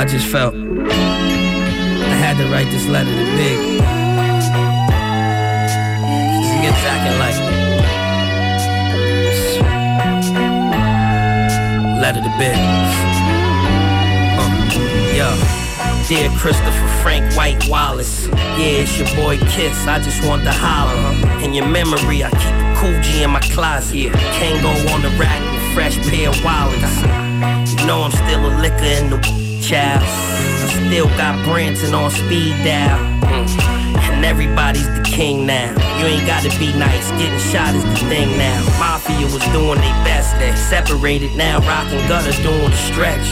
I just felt I had to write this letter to Big. He gets acting like letter to Big. Dear Christopher Frank White Wallace, yeah, it's your boy Kiss, I just want to holler. In your memory, I keep a cool G in my closet. Yeah. Can't go on the rack with a fresh pair of wallets. You know I'm still a liquor in the child. I still got Branson on speed dial. And everybody's the king now. You ain't gotta be nice, getting shot is the thing now. Mafia was doing their best, they separated now. Rock and Gutter doing the stretch.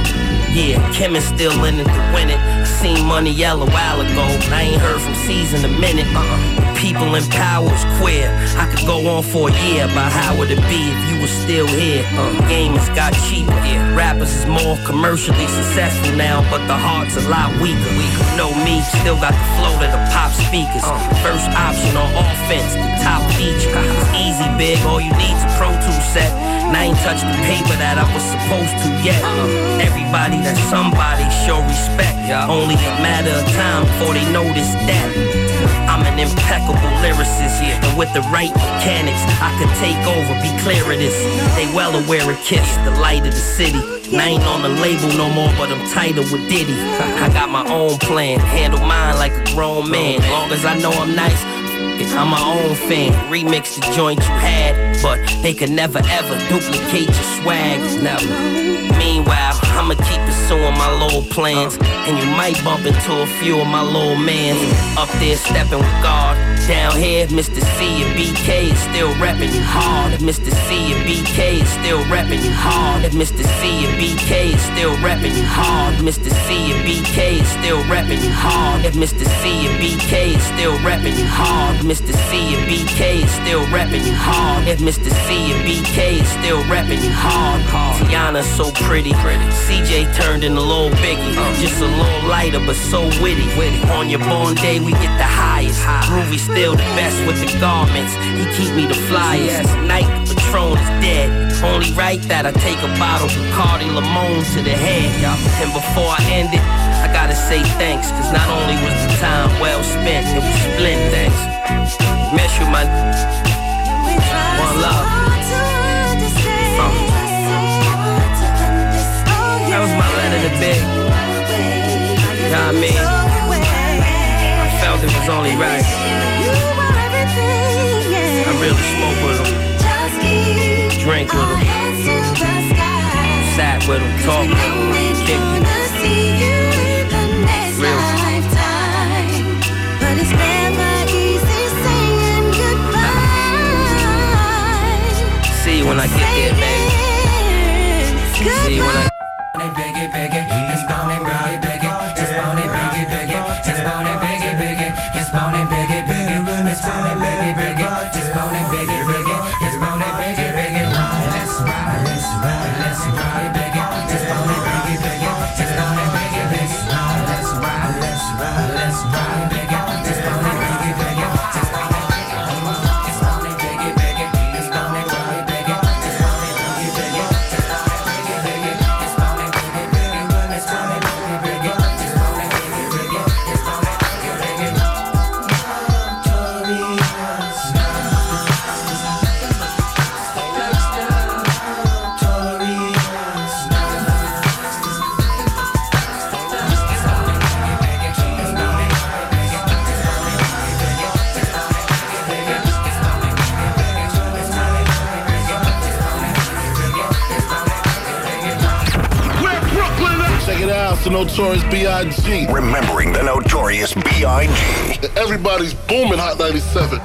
Yeah, Kim is still in it to win it. I seen Money Yell a while ago, but I ain't heard from C's in a minute. People in power is queer. I could go on for a year about how it'd be if you was still here. Gamers got cheaper. Rappers is more commercially successful now, but the heart's a lot weaker. Know me, still got the flow to the pop speakers. First option on offense, the top feature. It's easy, Big, all you need's a Pro Tools set. And I ain't touched the paper that I was supposed to yet. Everybody that's somebody show respect. Only a matter of time before they notice that I'm an impeccable lyricist, and with the right mechanics, I could take over, be clear of this. They well aware of Kiss, the light of the city. And I ain't on the label no more, but I'm tighter with Diddy. I got my own plan, handle mine like a grown man. Long as I know I'm nice, I'm my own fan. Remix the joint you had, but they could never ever duplicate your swag. Never. Meanwhile, I'ma keep pursuing my little plans, and you might bump into a few of my little mans. Up there stepping with God. Down here, Mr. C and BK is still reppin' you hard. If Mr. C and BK is still reppin' you hard. If Mr. C and BK is still reppin' you hard. Mr. C and BK is still reppin' you hard. If Mr. C and BK is still reppin' you hard. Mr. C and BK is still reppin' you hard. If Mr. C and BK is still reppin' you hard. Tiana's so pretty. CJ turned in a little biggie. Just a little lighter but so witty. On your born day we get the highest. Groovy still the best with the garments. He keep me the flyest. Nike Patron is dead. Only right that I take a bottle of Bacardi Limon to the head. And before I end it, I gotta say thanks. Cause not only was the time well spent, it was split thanks. Miss you, my one love. That was my letter to Big. You know what I mean? I felt it was only right. I really smoke with him, drink with him, sat with him, talk with him, kick with him. Real. But it's never easy saying goodbye. See you when I get there, baby. See you when I. Biggie, biggie, it's bone biggie, biggie, it's bone biggie, biggie, it's bone biggie, biggie, it's bone biggie, biggie, it's bone biggie, biggie, it's bone biggie, biggie, it's bone biggie, biggie. Let's ride, let's ride, let's ride, biggie, it's bone biggie, biggie, it's bone biggie, biggie. Let's ride, let's ride, let's ride, biggie, it's bone biggie, biggie, it's bone biggie, biggie, it's bone biggie, biggie, it's bone biggie, biggie, it's The Notorious B.I.G. Remembering the Notorious B.I.G. Everybody's booming Hot 97.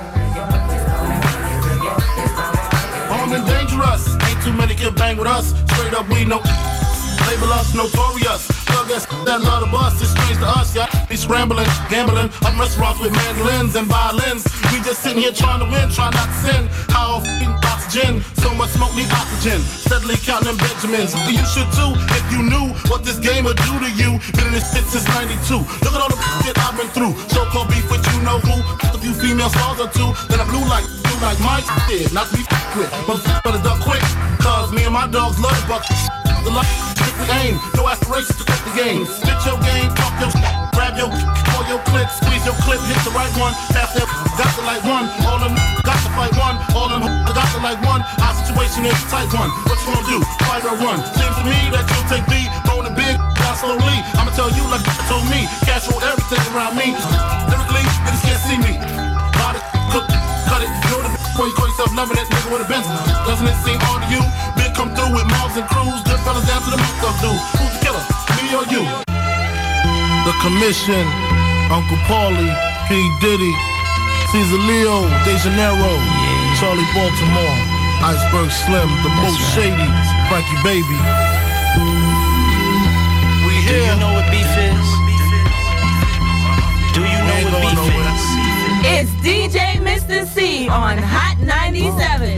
Armed and dangerous. Ain't too many can bang with us. Straight up, we know. Label us notorious. Thug us that love the bus. It's strange to us, yeah. Be scrambling, gambling. Up restaurants with mandolins and violins. We just sitting here trying to win, trying not to sin. How f***ing oxygen. So much smoke need oxygen. Steadily counting them Benjamins. You should too if you knew what this game would do to you. Been in this shit since 92. Look at all the shit I've been through. So-called beef with you know who. A few female stars or two. Then I blew like my shit. Not to be f***ed with. But better duck quick. Cause me and my dogs love the buck. the life, strictly aim. No aspirations to quit the game. Spit your game, talk your grab your, pull your clip, squeeze your clip, hit the right one, pass that, got the like one. All them got to fight one, all them got to like one. Our situation is a tight one. What you gonna do? Fight or run? Seems to me that you'll take the bone and big, down slowly. I'ma tell you like you told me. Cash roll everything around me. Lyrically, niggas can't see me. Lot of cook, cut it, know the before you call yourself loving it, nigga with a Benz. Doesn't it seem odd to you? Big come through with mobs and crews, good fellas down to the meat stuff, dude. Who's the killer? Me or you? The Commission, Uncle Paulie, P. Diddy, Caesar Leo, De Janeiro, Charlie Baltimore, Iceberg Slim, The Most Shady, Frankie Baby. We here. Do you know what beef is? Do you know what beef is? It's DJ Mr. C on Hot 97.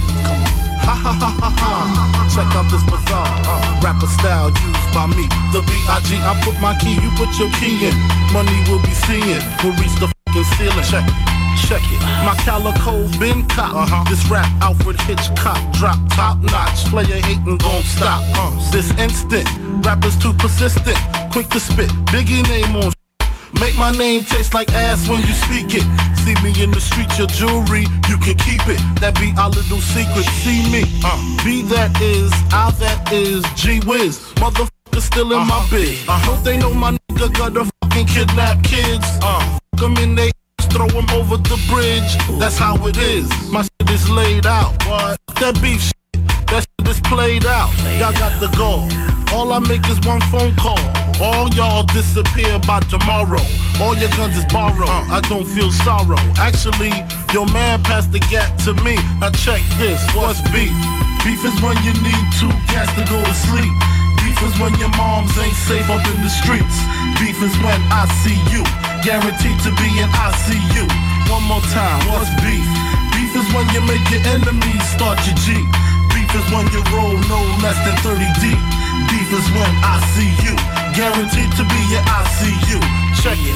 Ha ha ha ha ha. Check out this bizarre rapper style used by me. The B.I.G. I put my key, you put your key in. Money we'll be seeing. We'll reach the fucking ceiling. Check it. My calico been cop. This rap Alfred Hitchcock. Drop top notch. Player hating gon' stop. This instant. Rappers too persistent. Quick to spit. Biggie name on. Make my name taste like ass when you speak it. See me in the street, your jewelry, you can keep it. That be our little secret. See me, be that is, I that is, G Wiz. Motherfucker still in my biz. I hope they know my nigga gotta fucking kidnap kids. Fuck them in they ass, throw them over the bridge. That's how it is. My shit is laid out. What? That beef shit, that shit is played out. Y'all got the goal. All I make is one phone call. All y'all disappear by tomorrow. All your guns is borrowed. I don't feel sorrow. Actually, your man passed the gap to me. Now check this. What's beef? Beef is when you need two cats to go to sleep. Beef is when your moms ain't safe up in the streets. Beef is when I see you, guaranteed to be in ICU. One more time. What's beef? Beef is when you make your enemies start your G. Beef is when you roll no less than 30 deep. Beef is when I see you, guaranteed to be in ICU. Check it.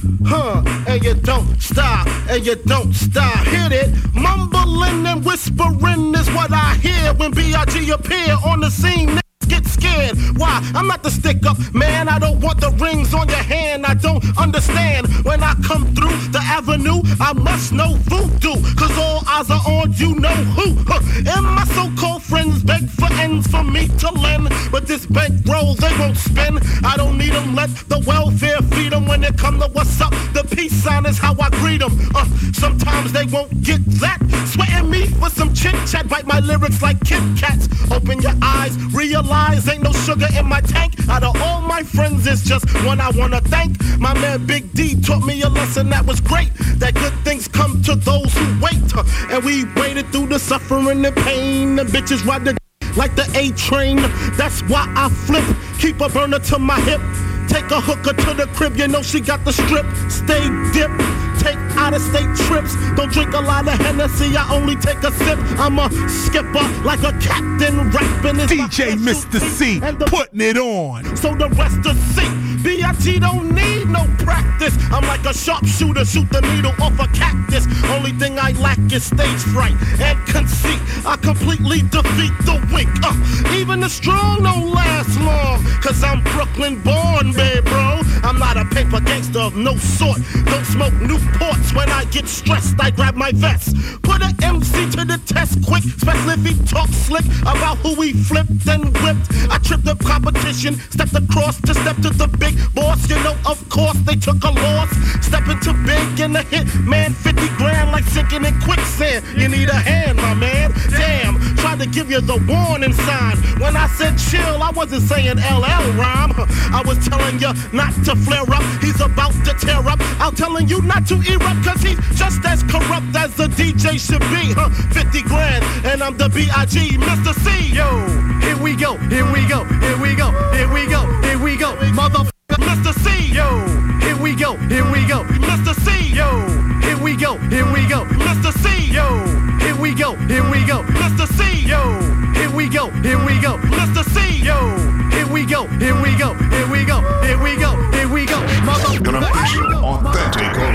And you don't stop, and you don't stop. Hit it. Mumbling and whispering is what I hear when B.I.G. appear on the scene. Get scared. Why? I'm not the stick up man. I don't want the rings on your hand. I don't understand. When I come through the avenue, I must know voodoo. Cause all eyes are on you know who. And my so-called friends beg for ends for me to lend. But this bankroll they won't spend. I don't need them. Let the welfare feed them. When it come to what's up, the peace sign is how I greet them. Sometimes they won't get that. Sweating me for some chit-chat. Bite my lyrics like Kit Kats. Open your eyes, realize ain't no sugar in my tank. Out of all my friends, it's just one I wanna thank. My man Big D taught me a lesson that was great. That good things come to those who wait. And we waited through the suffering and pain. The bitches ride the like the A train. That's why I flip. Keep a burner to my hip. Take a hooker to the crib, you know she got the strip. Stay dip, take out-of-state trips. Don't drink a lot of Hennessy, I only take a sip. I'm a skipper like a captain rapping. DJ Mr. C, putting it on. So the rest to see. B.I.G. don't need no practice. I'm like a sharpshooter, shoot the needle off a cactus. Only thing I lack is stage fright and conceit. I completely defeat the weak. Even the strong don't last long. Cause I'm Brooklyn born, babe, bro. I'm not a paper gangster of no sort. Don't smoke Newports. When I get stressed, I grab my vest. Put an MC to the test quick, especially if he talks slick about who he flipped and whipped. I tripped the competition, stepped across to step to the big boss. You know, of course, they took a loss. Stepping to big in the hit, man, 50 grand like sinking in quicksand. You need a hand, my man. Damn, tried to give you the warning sign. When I said chill, I wasn't saying LL rhyme. I was telling you not to flare up. He's about to tear up. I'm telling you not to erupt, cause he's just as corrupt as the DJ should be. 50 grand, and I'm the B.I.G. Mr. C. Yo, here we go, here we go, here we go, here we go, here we go, motherfucker. Mr. C. Yo, here we go, here we go, Mr. C. Yo, here we go, here we go, Mr. C. Yo, here we go, here we go, Mr. C. Yo, here we go, here we go, Mr. C. Yo, here we go, here we go, here we go, here we go, here we go, motherfucker. Gonna push authentic original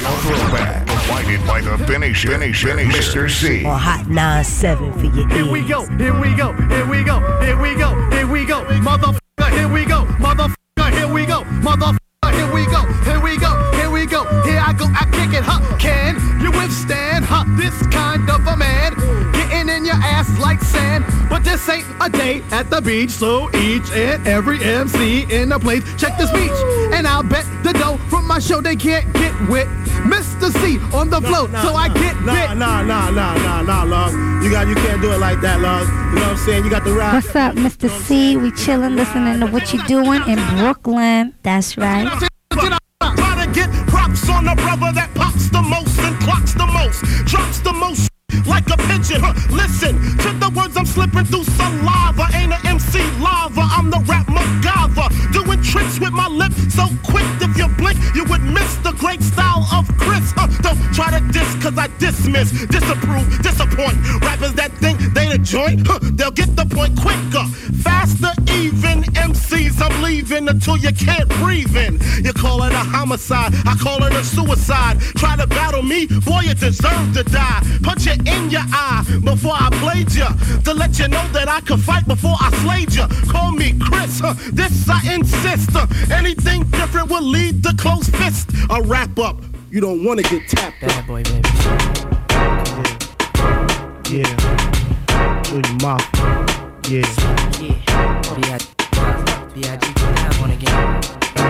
Throwback. Provided by the finish, Mr. C. On Hot 97 for your ears. Here we go, here we go, here we go, here we go, here we go. Motherfucker, here we go. Motherfucker, here we go. Motherfucker, here we go. Here we go, here we go. Here I go, I kick it, huh? Can you withstand, huh? This kind of a man getting in your ass like sand. But this ain't a day at the beach, so each and every MC in the place check the speech. And I'll bet the dough from my show they can't get with Mr. C on the floor, so I get bit. Nah, love. You can't do it like that, love. You know what I'm saying? You got the rap. What's up, Mr. C? We chillin', listening to what you doing in Brooklyn. That's right. Try to get props on a brother that pops the most and clocks the most, drops the most like a pigeon. Listen to the words I'm slipping through saliva. Ain't an MC lava, I'm the rap MacGyver. Doing tricks with my lip so quick, if you blink, you would miss the great style of Chris. Don't try to diss, cause I dismiss, disapprove, disappoint. Rappers that think they the joint, they'll get the point quicker, faster even. MCs, I'm leaving until you can't breathe in. You call it a homicide, I call it a suicide. Try to battle me, boy, you deserve to die. Punch it in your eye before I played ya, to let you know that I could fight before I slayed ya. Call me Chris, this I insist. Anything different will lead to close fist. A wrap up, you don't wanna get tapped. Bad boy, baby. Yeah. With your mouth. Yeah. B.I.G. down one again.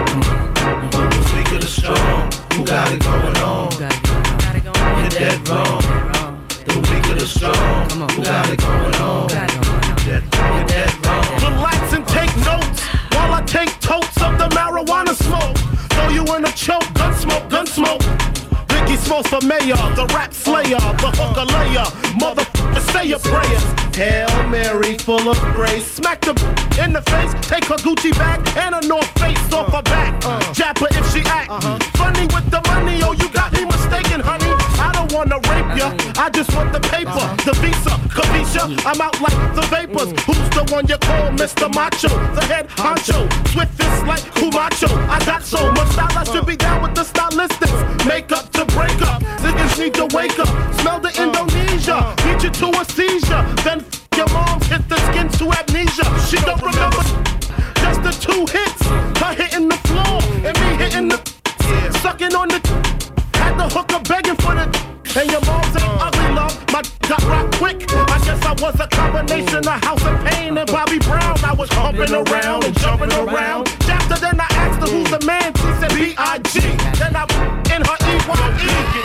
Speak of the strong, who got it going on? You're dead wrong. The weak of the strong, who got it going on? You're dead wrong. Relax and take notes while I take totes of the marijuana smoke. Throw you in a choke, gun smoke. Biggie smokes for mayor, the rap slayer, the hooker layer. Motherfucker, say your prayers. Hail Mary, full of grace. Smack the in the face, take her Gucci bag and a North Face off her back. Jab her if she act funny with the money. Oh, you got me mistaken, honey. I don't wanna rape ya, I just want the paper, the visa, Kavisha. I'm out like the vapors. Who's the one you call Mr. Macho? The head honcho, swiftest like Kumacho. I got so much style, I should be down with the stylistics. Make up to break up, niggas need to wake up. Smell the Indonesia, beat you to a seizure. Then your moms hit the skin to amnesia. She don't remember just the 2 hits. Her hitting the floor and me hitting the sucking on the. Had the hooker begging for the. And your mom's ain't ugly, love. My got rock quick. I guess I was a combination of House of Pain and Bobby Brown. I was humping around and jumping around. After then I asked her who's the man. She said B.I.G. Then I in her E.Y.E. You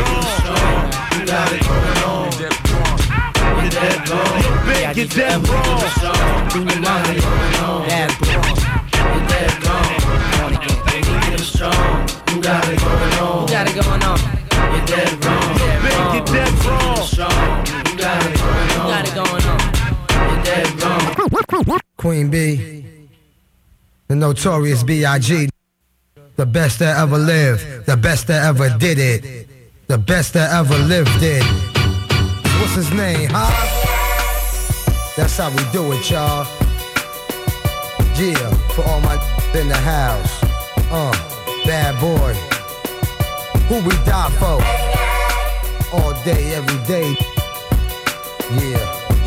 got it going on. You're dead wrong. You're big, you're dead wrong. You got it going on. You're dead wrong. You're strong. You got it going on. Got it going on. You're dead wrong. You're big, you're dead wrong. You got it going on. Got it going on. You're dead wrong. Queen B, the notorious B.I.G., the best that ever lived, the best that ever did it, the best that ever lived it. What's his name, huh? That's how we do it, y'all. Yeah, for all my in the house. Bad boy. Who we die for? All day, every day. Yeah.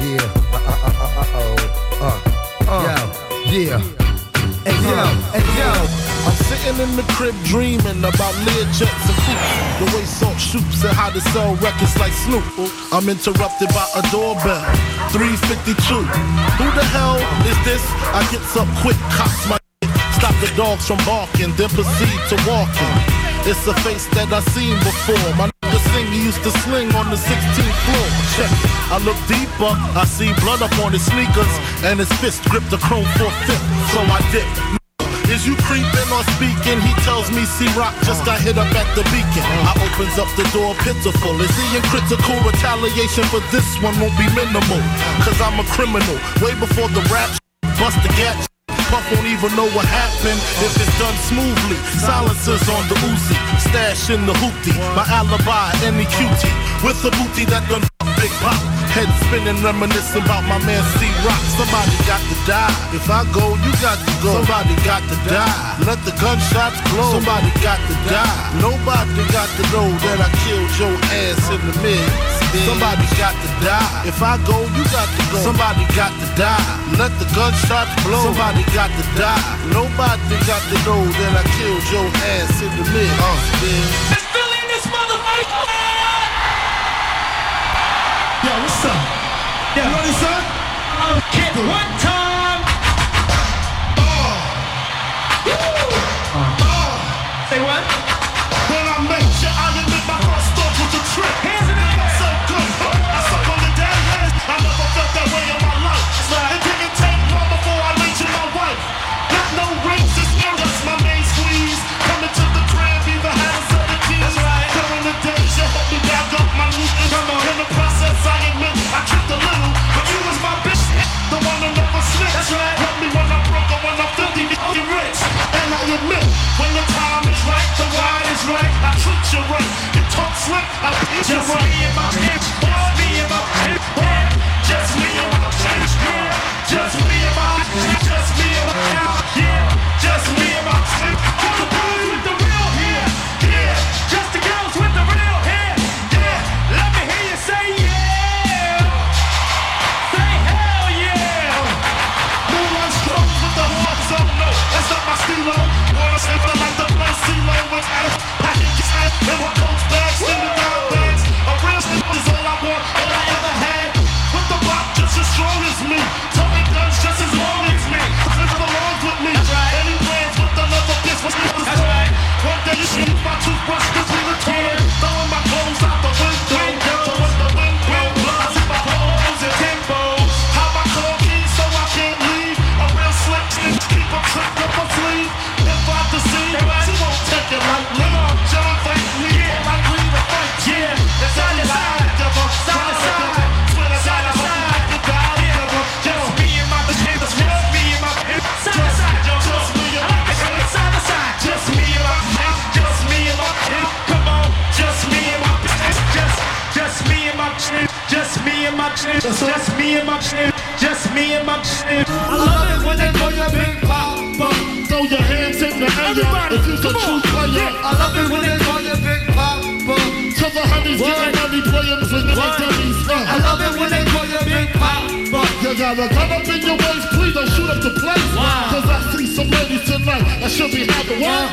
Hey yo, I'm sitting in the crib dreaming about Learjets and food. The way Salt shoots and how to sell records like Snoop. I'm interrupted by a doorbell, 3:52. Who the hell is this? I get up quick, cocks my stop the dogs from barking, then proceed to walking. It's a face that I seen before. My nigga sing, he used to sling on the 16th floor. Check it. I look deeper, I see blood up on his sneakers, and his fist gripped the chrome 4/5. So I dip. Is you creeping or speaking? He tells me C-Rock just got hit up at the beacon. I opens up the door pitiful. Is he in critical? Retaliation for this one won't be minimal. Cause I'm a criminal. Way before the rap bust the gap. Puff won't even know what happened if it's done smoothly. Silencers on the Uzi, stash in the hoopty. My alibi, any cutie, with the booty that done Big Pop. Head spinning, reminiscing about my man C-Rock. Somebody got to die. If I go, you got to go. Somebody got to die. Let the gunshots blow. Somebody got to die. Nobody got to know that I killed your ass in the mix. Somebody got to die. If I go, you got to go. Somebody got to die. Let the gunshots blow. Somebody got to die. Nobody got to know that I killed your ass in the mix. It's Philly in this motherfucker. Yo, what's up? You ready, son? Kick one time. Say what? When I make sure I admit my first thought was a trip. Hands in the air. So good. I suck on the damn hands. I never felt that way in my life. It didn't take long before I mentioned my wife. Not no racist, just my main squeeze. Coming to the crib, either had a set of keys. That's right. During the days, you helped me back up my Newton. In the process, I admit I tripped a little, but you was my bitch, the one who never snitched. That's right. Help me when I'm broke or when I'm filthy, you rich. And I admit, when the time is right, the ride is right. I treat you right, you talk slick, I beat you Just right. me and my bitch. Just me and my bitch. Just me and my bitch. Just me and my bitch. Just me and my yeah. Just me and my bitch. All the boys with the real hair. Yeah, Just the girls with the real hair. yeah. Let me hear you say yeah. Say hell yeah. Moonlight strokes with the hearts up, no, that's not my stilo. Wanna sniff it like the place CeeLo with packages in my coach bags, sending down bags. A real snip is all I want, all I ever had. With the rock just as strong as me, toting guns just as long as me. This belongs with me. Any plans with another bitch was That's right. One day you shoot my toothbrush, cause we retarded. Throwing my clothes out the window. So when the wind blows, I see my hoes and timbos. How my car keys so I can't leave. A real slick snitch, keep a trick up my sleeve. If I deceive, she won't take it lightly. John fight me, I agree to fight. Yeah. It's Side to all side. together, Side to side. Swear to Side God, to I hope side. we die together. Just me and my bitch. Just me and my bitch. Side to side. Just me and my bitch. Side to side. Just me and my bitch. Just me and my bitch. Come on. Just me and my bitch. Just me and my bitch. Just me and my bitch. Just me and my bitch. Just me and my bitch. I love it when they call you Big Papa. Throw your hands in the air if you're a true player. I love it when they call you Big Papa. To the honeys, getting money, playing fingers like dummies. I love it when they call you Big Papa. You gotta come up in your waist, please don't shoot up the place. Wow. Cause I see some ladies tonight that should be having what?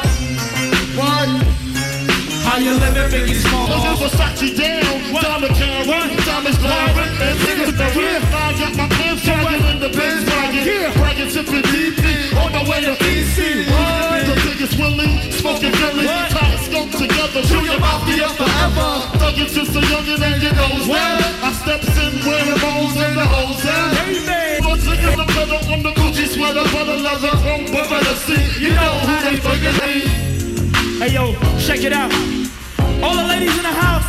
Why? How you living, Biggie Small? Cause it's Versace down, down the Karen, diamonds glaring, and niggas the real. I got my pants dragging in the Benz wagon, bragging tipping DP, on the way to DC. The biggest Willie, smoking Philly, tie a scope together, shoot your mouth the forever. Thug it just a youngin' and you know well. I steps in wearing bones in the hotel. Once again, I'm better on the Gucci sweater, but a leather home, but better see, you know who they fucking need. Hey yo, check it out. All the ladies in the house,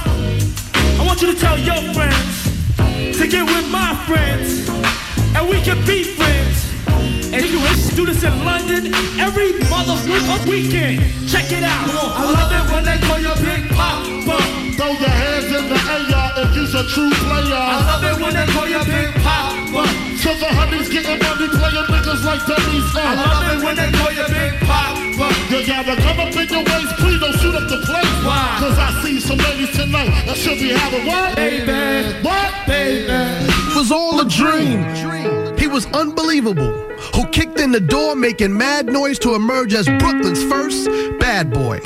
I want you to tell your friends to get with my friends, and we can be friends. And you can do this in London every motherfucking weekend. Check it out. I love it when they call you Big Papa. Throw your hands in the air if you's a true player. I love it when they call you Big Papa. So the honeys getting money, playing niggas like dummies. I love it when they call you Big Papa. You gotta come up in your waist, please don't shoot up the place. Why? Cause I see some ladies tonight that should be having what? Baby. What? Baby. It was all a dream. He was unbelievable. Who kicked in the door making mad noise to emerge as Brooklyn's first bad boy.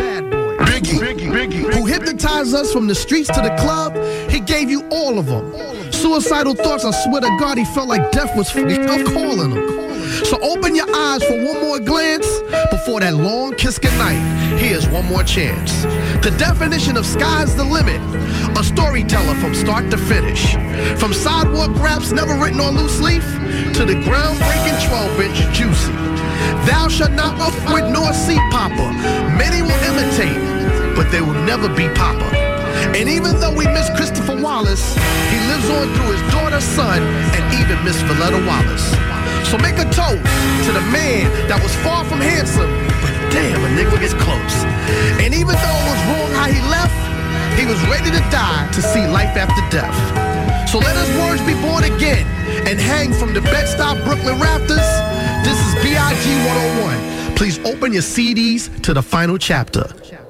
Biggie. Who hypnotized us from the streets to the club. He gave you all of them. Suicidal thoughts, I swear to God, he felt like death was calling him. So open your eyes for one more glance before that long kiss goodnight. Here's one more chance. The definition of sky's the limit. A storyteller from start to finish. From sidewalk raps never written on loose leaf to the groundbreaking 12-inch Juicy. Thou shalt not up with nor see Papa. Many will imitate, but they will never be Papa. And even though we miss Christopher Wallace, he lives on through his daughter's son and even Miss Valletta Wallace. So make a toast to the man that was far from handsome, but damn, a nigga gets close. And even though it was wrong how he left, he was ready to die to see life after death. So let his words be born again and hang from the Bed-Stuy Brooklyn rafters. This is B.I.G. 101. Please open your CDs to the final chapter.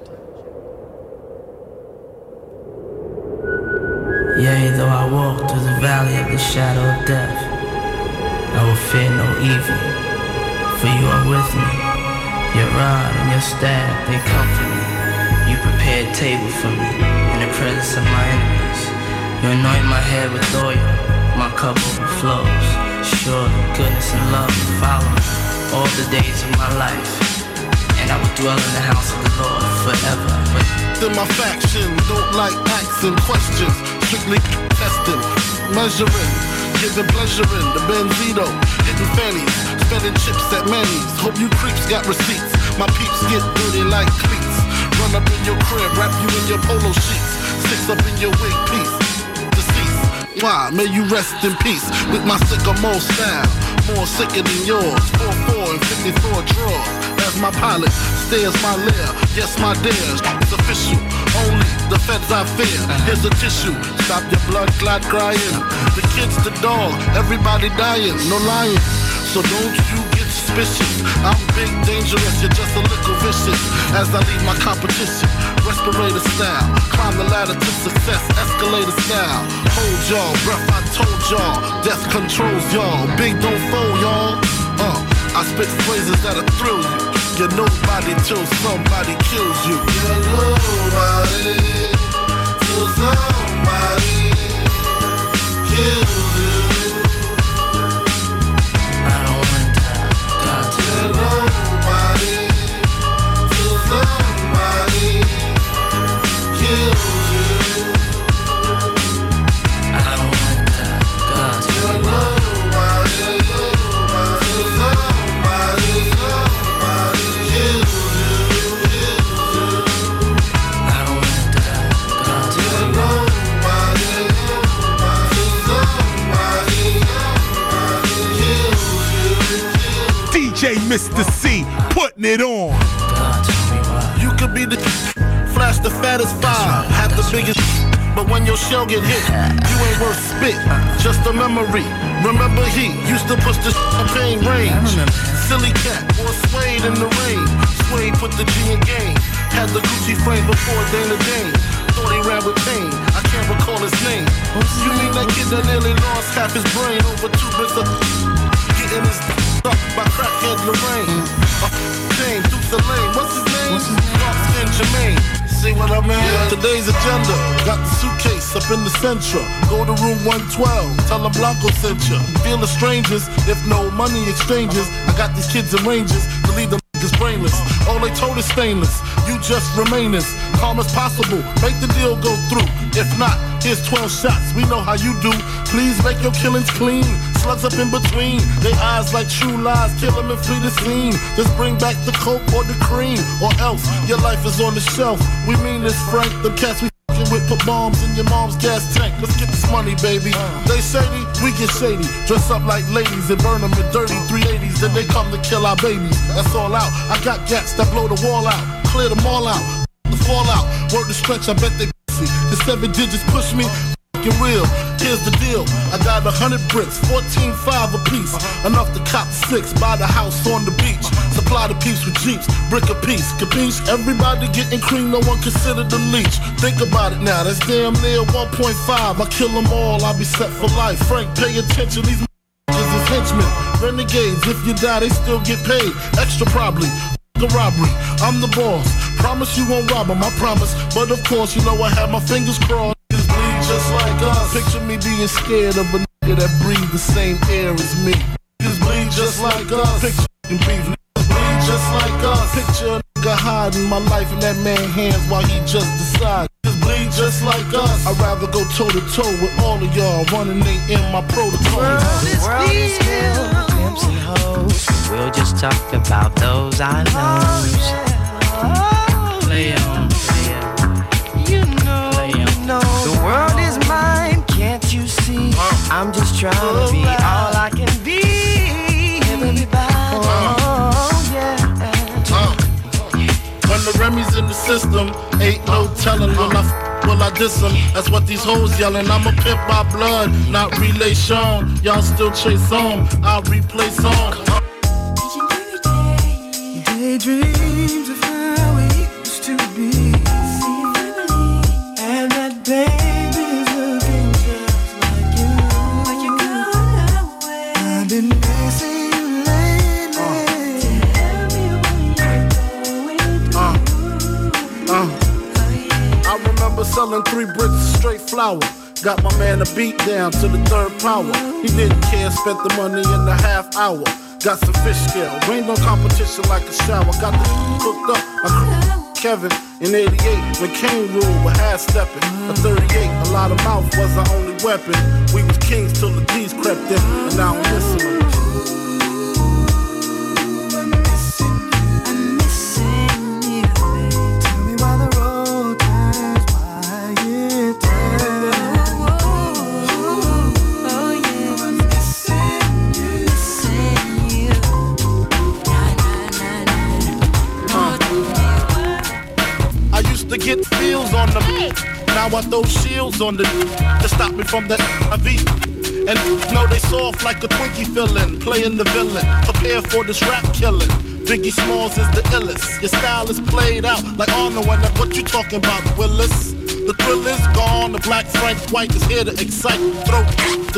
Yea, though I walk through the valley of the shadow of death, I will fear no evil, for you are with me. Your rod and your staff, they comfort me. You prepare a table for me in the presence of my enemies. You anoint my head with oil, my cup overflows. Surely goodness and love will follow me all the days of my life, and I will dwell in the house of the Lord forever. In my faction, don't like asking questions, strictly testing, measuring, giving pleasure in the Benzito, hitting fannies, spending chips at Manny's. Hope you creeps got receipts. My peeps get dirty like cleats. Run up in your crib, wrap you in your polo sheets, six up in your wig piece. Deceased, why? May you rest in peace with my sycamore style, more sicker than yours. 4-4 and 54 drawers. As my pilot stares my lair, yes my dears, it's official. Only the feds I fear. Here's a tissue, stop your blood clot crying. The kids, the dog, everybody dying, no lying. So don't you get suspicious. I'm big dangerous, you're just a little vicious. As I leave my competition, respirator style, climb the ladder to success, escalator style. Hold y'all, breath I told y'all, death controls y'all. Big don't fold y'all. I spit phrases that'll thrill you. You're nobody till somebody kills you. You're nobody till somebody kills you. I don't want that. God, you're nobody till somebody kills you. I don't want that. God, you're nobody till somebody kills you. I don't want that. God, you're nobody till somebody kills you. DJ Mr. C, putting it on. You could be the flash the fattest five, have the biggest, but when your shell get hit, you ain't worth spit. Just a memory. Remember he used to push the champagne range. Silly cat, or Suede in the rain. Suede put the G in game. Had the Gucci frame before Dana Dane. Thought he ran with pain. I can't recall his name. You mean that kid that nearly lost half his brain over 2 bricks of getting his up by crackhead Lorraine. James Dukes of Lane. What's his name? Dark skin Jermaine. See what I mean? Yeah. Today's agenda. Got the suitcase up in the Centra. Go to room 112. Tell them Blanco sent ya. Feel the strangers if no money exchanges. I got these kids in ranges to leave them niggas brainless. All they told is stainless. You just remain as calm as possible. Make the deal go through. If not, here's 12 shots. We know how you do. Please make your killings clean. Slugs up in between. They eyes like true lies. Kill them and flee the scene. Just bring back the coke or the cream. Or else your life is on the shelf. We mean this, Frank. The cats we f***ing with put bombs in your mom's gas tank. Let's get this money, baby. They shady, we get shady. Dress up like ladies and burn them in dirty 380s. Then they come to kill our babies. That's all out. I got gats that blow the wall out. Clear them all out. The fallout. Word to stretch, I bet they pussy. The 7 digits push me. Real. Here's the deal. I got 100 bricks, 14.5 a piece. Enough to cop 6, buy the house on the beach. Supply the peeps with jeeps, brick a piece. Capiche? Everybody getting cream, no one considered the leech. Think about it now, that's damn near 1.5. I kill them all, I'll be set for life. Frank, pay attention, these is henchmen. Renegades, if you die, they still get paid. Extra probably. The robbery, I'm the boss. Promise you won't rob them, I promise. But of course, you know I have my fingers crossed. Just like us. Picture me being scared of a nigga that breathe the same air as me. Niggas bleed just like us. Picture beef. Niggas bleed just like us. Picture a nigga hiding my life in that man's hands while he just decides. Niggas bleed just like us. I'd rather go toe to toe with all of y'all running in my protocol. The world is filled with pimps and hoes. We'll just talk about those I know. Play on. The world is mine, can't you see? I'm just trying to be all I can be. Everybody, When the Remy's in the system, ain't no telling when I will I diss him? That's what these hoes yelling. I'm a pimp by blood, not relation. Y'all still chase on, I'll replay song. Daydreams of how we used to be, and that baby's looking just like you. But you gone away. I've been missing you lately. Tell me when you're going I remember selling 3 bricks of straight flour. Got my man a beat down to the 3rd power. He didn't care, spent the money in a half hour. Got some fish scale, rained on competition like a shower. Got the cooked up, I Kevin in 88 when Kane ruled with half stepping. A 38, a lot of mouth was our only weapon. We was kings till the D's crept in, and now I'm listening. To get feels on them. Now I throw shields on the to stop me from the IV. And know they soft like a Twinkie fillin', playing the villain, prepare for this rap killing. Biggie Smalls is the illest. Your style is played out like Arnold. And what you talking about, Willis? The thrill is gone. The black Frank White is here to excite. Throw the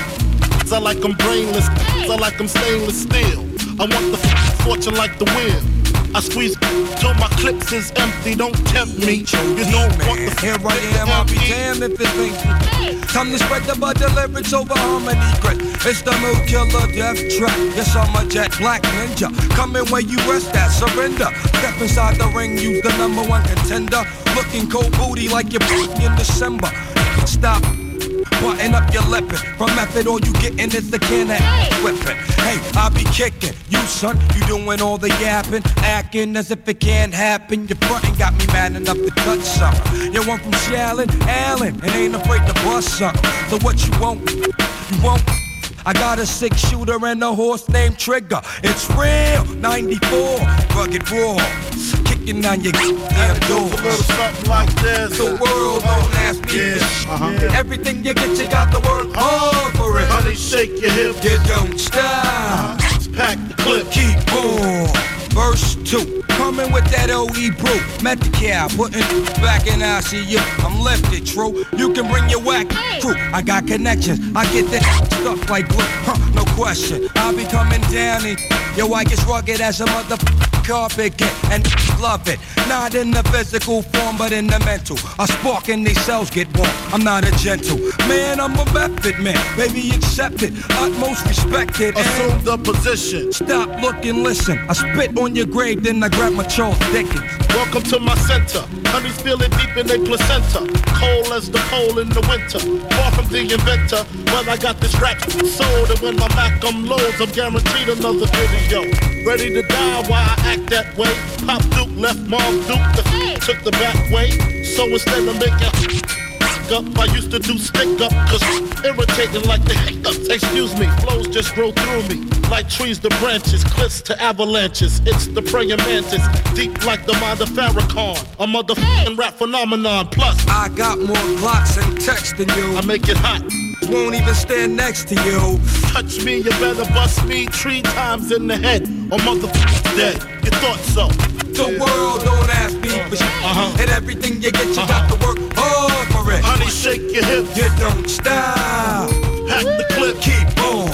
I like them brainless. I like them stainless steel. I want the fortune like the wind. I squeeze till my clips is empty, don't tempt me. You don't want the here I am, I'll be damned if it ain't me. Time to spread the butter lyrics over harmony grit. It's the mood killer death trap. Yes, I'm a jet black ninja. Coming where you rest at, surrender. Step inside the ring, use the #1 contender. Looking cold booty like you're in December. Stop. Button up your lippin'. From method, all you gettin' is the can of whippin'. Hey, I be kickin'. You, son, you doing all the yappin'. Actin' as if it can't happen. Your frontin' got me mad enough to touch something. You want from Shallon, Allen, and ain't afraid to bust something. So what you want? You won't. I got a 6-shooter and a horse named Trigger. It's real, 94, rugged raw. Kicking on your damn door. A little something like this. The world don't ask me. Everything you get, you got to work hard for it. Honey, shake your hip. You don't stop. Pack the clip. Keep on. Verse 2. Coming with that OE brew. Met the cow, putting back in ICU. I'm lifted, true. You can bring your whack crew. I got connections. I get that stuff like glue. No question. I'll be coming down and yo, I get rugged as a carpet get and love it. Not in the physical form, but in the mental. I spark and these cells get warm. I'm not a gentle man, I'm a method man. Baby, accept it, utmost respected. Assume the position. Stop, look, and listen. I spit on your grave, then I grab my Charles Dickens. Welcome to my center. Honey's feeling deep in their placenta. Cold as the pole in the winter. Far from the inventor. Well, I got this rap sold, and when my Mac loads, I'm guaranteed another video. Ready to die while I act that way. Pop Duke left Mom Duke, took the back way. So instead of making up, I used to do stick up, cause irritating like the hiccups. Excuse me, flows just grow through me. Like trees to branches, cliffs to avalanches. It's the praying mantis, deep like the mind of Farrakhan. A motherfucking rap phenomenon. Plus, I got more Glocks and text than you. I make it hot. Won't even stand next to you. Touch me, you better bust me 3 times in the head, or motherfucking dead. You thought so. The world don't ask me for shit. And everything you get, you got to work hard for it. Honey, shake your hips. You don't stop. Pack the clip. Keep on.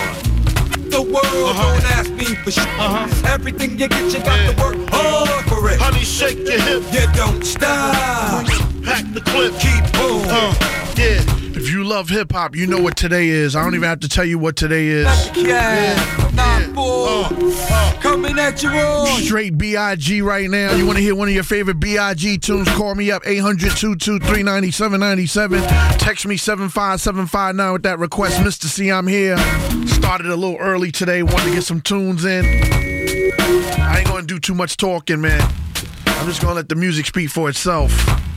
The world don't ask me for shit. Everything you get, you got to work hard for it. Honey, shake your hips. You don't stop. Pack the clip. Keep on. Yeah. If you love hip hop, you know what today is. I don't even have to tell you what today is. Coming at you all. Straight B.I.G. right now. You want to hear one of your favorite B.I.G. tunes? Call me up 800-223-9797. Text me 75759 with that request. Mr. C, I'm here. Started a little early today. Wanted to get some tunes in. I ain't going to do too much talking, man. I'm just going to let the music speak for itself.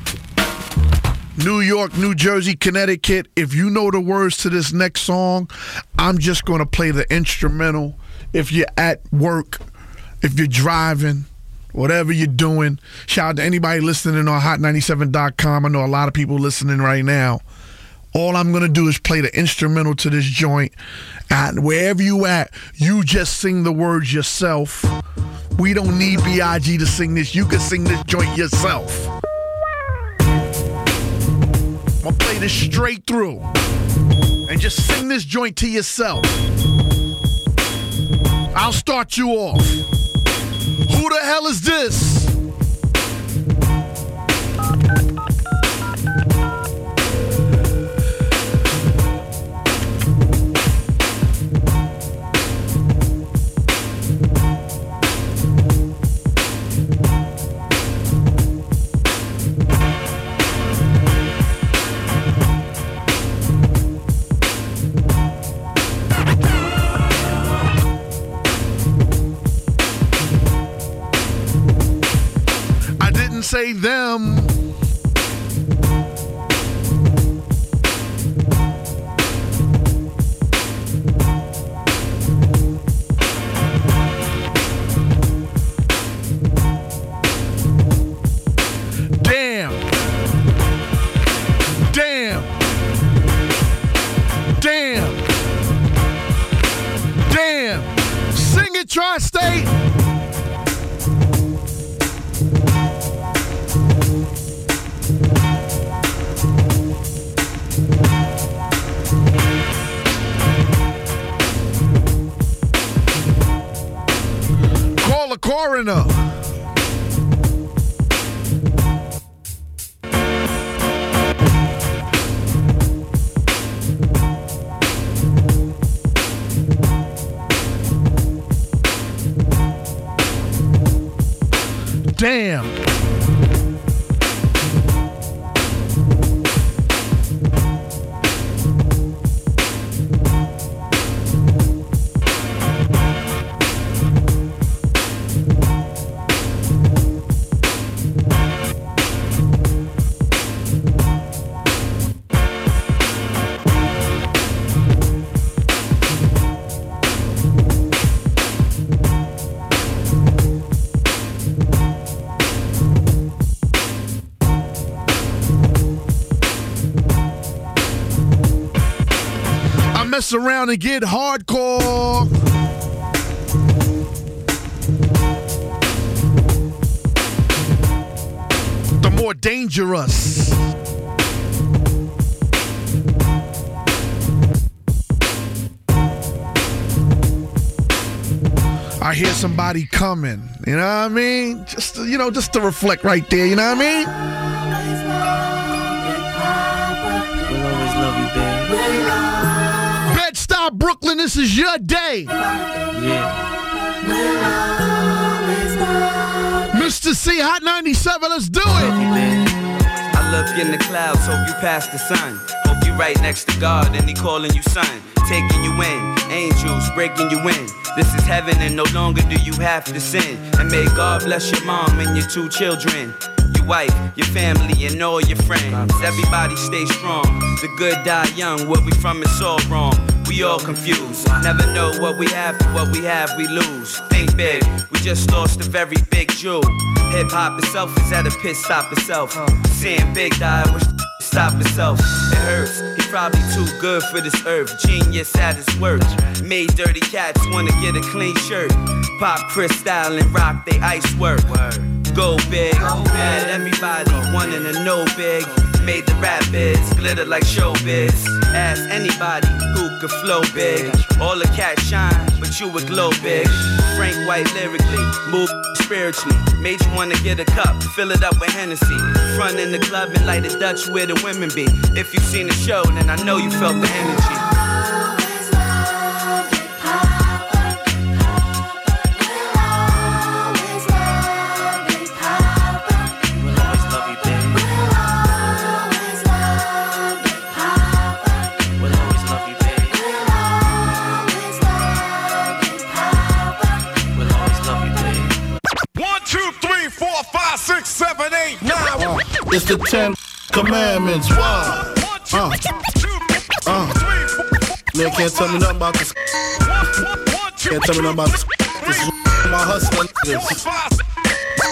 New York, New Jersey, Connecticut. If you know the words to this next song, I'm just going to play the instrumental. If you're at work, if you're driving, whatever you're doing. Shout out to anybody listening on hot97.com. I know a lot of people listening right now. All I'm going to do is play the instrumental to this joint. And wherever you at, you just sing the words yourself. We don't need B.I.G. to sing this. You can sing this joint yourself. I'm going to play this straight through. And just sing this joint to yourself. I'll start you off. Who the hell is this? Say them. Damn. Damn. Damn. Damn. Sing it, Tri-State. A coroner. Damn. Mess around and get hardcore. The more dangerous. I hear somebody coming, you know what I mean? Just to reflect right there, you know what I mean? We'll always love you, babe. Bed-Stuy, Brooklyn, this is your day. Yeah. Mr. C, Hot 97, let's do it. I look in the clouds, hope you pass the sun. Hope you right next to God and he calling you son. Taking you in, angels breaking you in. This is heaven and no longer do you have to sin. And may God bless your mom and your 2 children. Your wife, your family and all your friends. Everybody stay strong, the good die young. Where we from is all wrong, we all confused. Never know what we have, for what we have we lose. Think big, we just lost a very big jewel. Hip-hop itself is at a pit stop itself. Seeing Big die, I wish stop itself. It hurts, he probably too good for this earth. Genius at his work. Made dirty cats wanna get a clean shirt. Pop Cristal and rock they ice work. Go big, had everybody wanting to know big. Made the rap biz glitter like showbiz. Ask anybody who could flow big. All the cats shine, but you would glow big. Frank White lyrically, move spiritually. Made you wanna get a cup, fill it up with Hennessy. Front in the club and light a Dutch where the women be. If you seen the show, then I know you felt the energy. It's the 10 commandments. Wow. Man, can't tell me nothing about this. Can't tell me nothing about this. This is my hustling.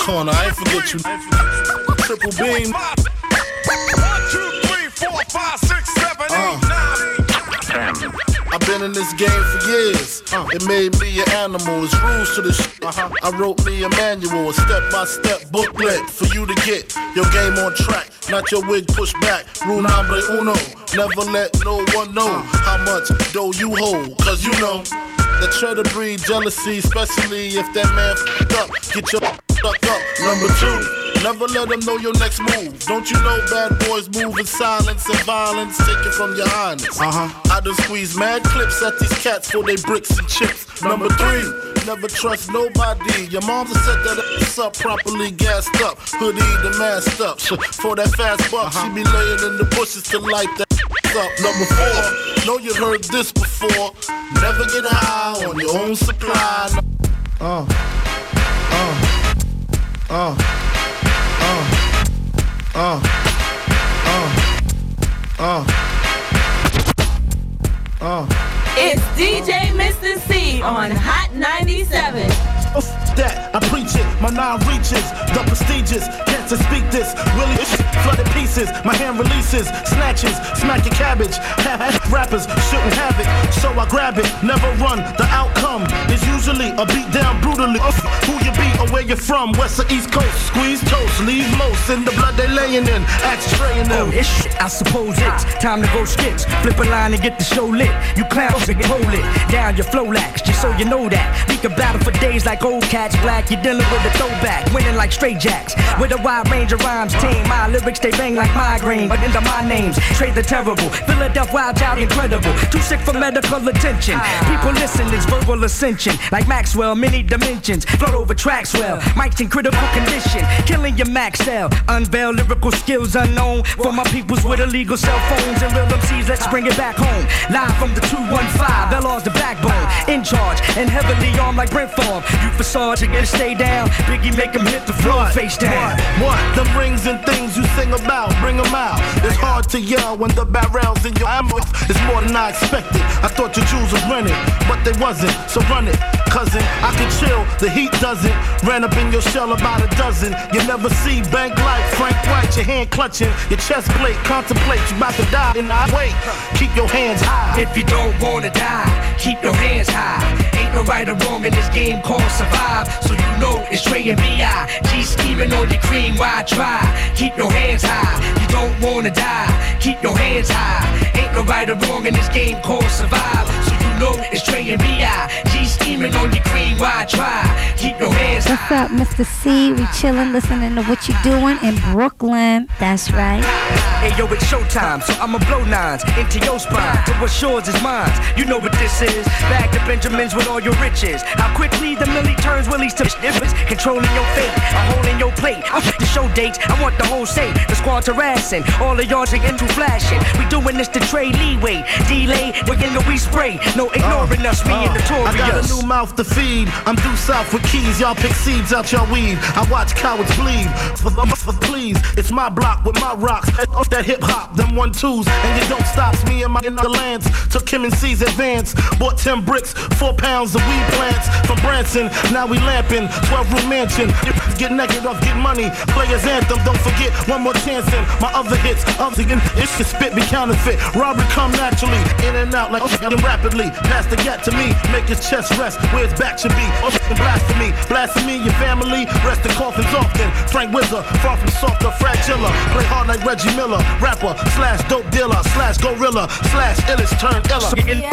corner. I ain't forget you. Triple beam. 1, 2, 3, 4, 5, 6, 7, 8, 9. I've been in this game for years. It made me an animal. It's rules to the shit. I wrote me a manual, a step-by-step booklet for you to get your game on track. Not your wig pushed back. Rule number uno. Never let no one know how much dough you hold. Cause you know that try to breed jealousy, especially if that man f***ed up. Get your stuck up. Number 2. Never let them know your next move. Don't you know bad boys move in silence and violence? Take it from your highness. I done squeeze mad clips at these cats for they bricks and chips. Number 3, never trust nobody. Your mom set that ass up properly gassed up. Hoodie the masked up. For that fast buck, she be laying in the bushes to light that up. Number 4, know you heard this before. Never get high on your own supply. It's DJ Mr. C on Hot 97. That I preach it, my nine reaches, the prestigious, can't speak this, really flooded pieces, my hand releases, snatches, smack your cabbage, rappers shouldn't have it, so I grab it, never run, the outcome is usually a beat down brutally, who you be or where you're from, west or east coast, squeeze toast, leave most in the blood they laying in, axe traying them. Oh, it's shit, I suppose it's time to go skits, flip a line and get the show lit, you clowns can hold it, down your flow lax, just so you know that, we can battle for days like old cats. Black, you're dealing with a throwback, winning like straight jacks. With a wide range of rhymes, tame. My lyrics, they bang like migraine, but into my names, trade the terrible. Philadelphia wild child, incredible. Too sick for medical attention. People listen, it's verbal ascension. Like Maxwell, many dimensions. Float over tracks well. Mike's in critical condition. Killing your max cell. Unveil lyrical skills unknown. For my peoples with illegal cell phones and real MCs, let's bring it back home. Live from the 215, Velar's the backbone. In charge and heavily armed like Brent Farm. You facade to get to stay down. Biggie make him hit the floor face down. What? Them rings and things you sing about, bring them out. It's hard to yell when the barrels in your ammo. It's more than I expected. I thought your jewels was rented, but they wasn't. So run it, cousin. I can chill, the heat doesn't. Ran up in your shell about a dozen. You never see bank life, Frank White, your hand clutching, your chest plate, contemplate you about to die in the wait. Keep your hands high. If you don't wanna die, keep your hands high. Ain't no right or wrong in this game called survive. So you know it's Trey and B.I. G scheming on your cream, why try? Keep your hands high. You don't wanna die, keep your hands high. Ain't no right or wrong in this game called survive. So you know it's Trey and B.I. G scheming on your cream, why try? Keep your hands high. What's up, Mr. C? We chillin', listening to what you doing in Brooklyn. That's right. Hey yo, it's showtime, so I'ma blow nines into your spine. To what's yours is mine. You know what this is. Bag the Benjamins with all your riches. How quickly the millie turns willies to difference. Controlling your fate, a hole in your plate. I want the show dates, I want the whole state. The squad's harassing, all of y'all into flashing. We doing this to trade leeway. Delay, we're in the we spray. No ignoring us, me and Notorious. I got a new mouth to feed. I'm due south with keys. Y'all pick seeds out your weed. I watch cowards bleed. Please, it's my block with my rocks. Off that hip hop, them 1-2s, and you don't stop. Me and my inner lands took him and C's advance. Bought 10 bricks, 4 pounds of weed plants from Branson. Now we lamping, 12-room mansion. Get naked off, get money. Players anthem, don't forget one more chance. And my other hits, it's the spit be counterfeit. Robbery come naturally, in and out like rapidly. Pass the gap to me, make his chest rest where his back should be. Blasphemy, blasphemy, your family. Rest the coffins often. Frank Wizard, far from soft or fragile. Play hard like Reggie Miller, rapper slash dope dealer slash gorilla slash illest turn illa.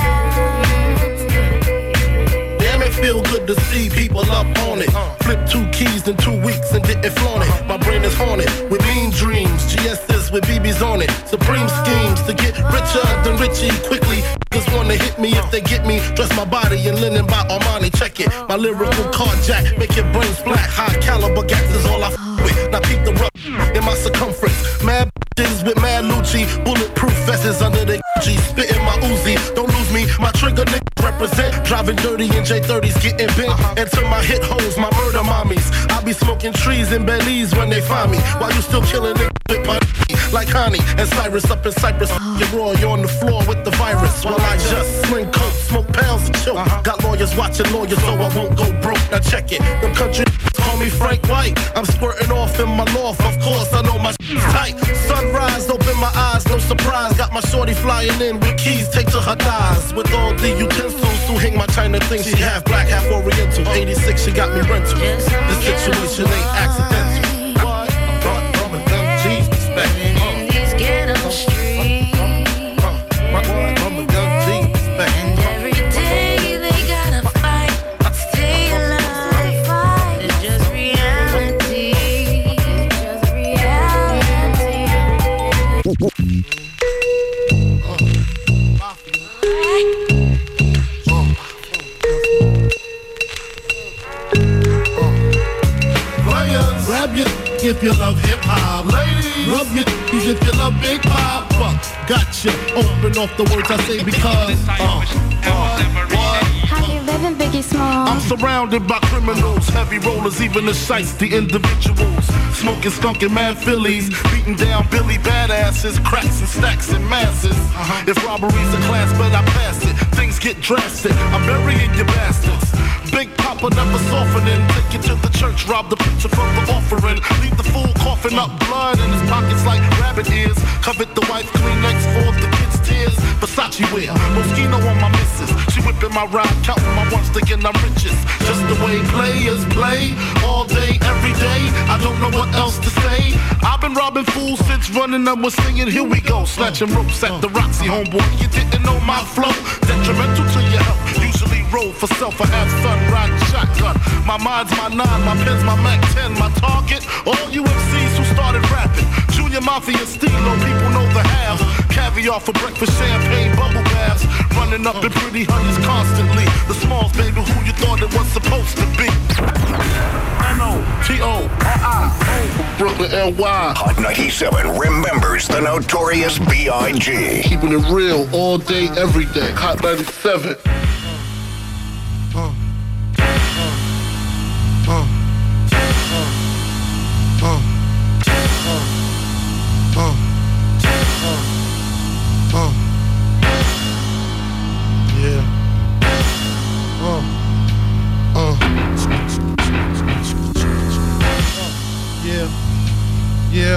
Damn, it feel good to see people up on it. Flip 2 keys in 2 weeks and didn't flaunt it. My brain is haunted with mean dreams. GSS with BBs on it. Supreme schemes to get richer than Richie quickly. Just wanna hit me if they get me. Dress my body in linen by Armani. Check it. My lyrical carjack make your brains black. High caliber gas is all I with. Now peep the rub in my circumference. Mad bitches with mad Lucci. Bulletproof vests under the G. Spitting my Uzi. Don't lose me. My trigger nigga represent. Driving dirty in J30s, getting bent. Into my hit holes, my murder mommies. I be smoking trees in Belize when they find me. While you still killing niggas with my like Connie and Cyrus up in Cyprus. You raw, you're on the floor with the virus. While I just sling coke, smoke pounds and choke. Got lawyers watching lawyers, so I won't go broke. Now check it. Them country call me Frank White. I'm squirting off in my loft, of course I know my shit's tight. Sunrise, open my eyes, no surprise. Got my shorty flying in with keys, take to her thighs. With all the utensils to hang my China thing. She half black, half oriental. 86, she got me rental. This situation ain't accidental. What? Rum and gun, G's respect. In these ghetto streets. Rum and gun, G's respect. And every day they gotta fight, stay alive. It's just reality. It's just reality. Grab your if you love hip-hop. Ladies, rub your if you love Big Papa. Gotcha. Open off the words I say because How you living, Biggie Small? I'm surrounded by criminals, heavy rollers, even the shites, the individuals. Smoking, skunking mad Phillies, beating down Billy badasses, cracks and stacks in masses. If robbery's a class, but I pass it. Things get drastic. I'm burying you bastards. Big Papa never softening. Take you to the church, rob the preacher from the offering. Leave the fool coughing up blood in his pockets like rabbit ears. Covet the wife Kleenex for the kids' tears. Versace wear, Moschino on my missus. She whipping my ride, counting my ones, thinking I'm riches. Just the way players play, all day, every day. I don't know what else to say. I've been robbing fools since running up was singing. Here we go, snatching ropes at the Roxy, homeboy. You didn't know my flow, detrimental to your health. Usually roll for self, I have sun, riding shotgun. My mind's my 9, my pen's my Mac 10, my target. All you MCs who started rapping. Junior Mafia, Stilo, people know the half. Caviar for breakfast, champagne, bubble baths. Running up in pretty honeys constantly. The Smalls, baby, who you thought it was supposed to be. N-O-T-O-R-I-O, Brooklyn, N-Y. Hot 97 remembers the notorious B.I.G. Keeping it real all day, every day. Hot 97. Yeah.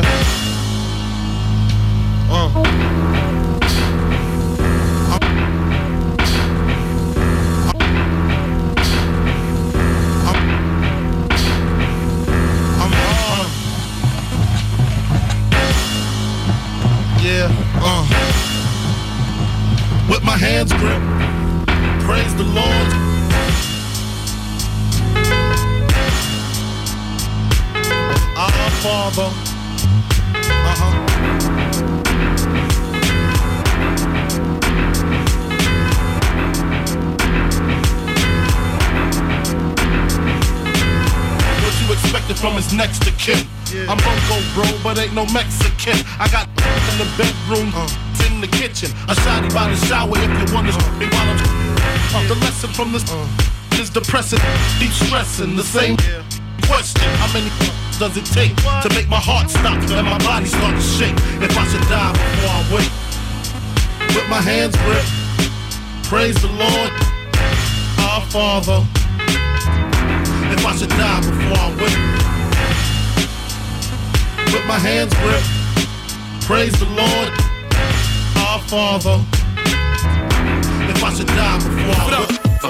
With my hands grip, praise the Lord. Our Father. What you expected from his next to kin? I'm Bunko, bro, but ain't no Mexican. I got in the bedroom, in the kitchen. A shotty by the shower if you want to me while I'm the lesson from this is depressing, deep stressing. The same question, how many does it take to make my heart stop and my body start to shake? If I should die before I wake, with my hands gripped, praise the Lord, our Father. If I should die before I wake, with my hands gripped, praise the Lord, our Father. If I should die before I wake.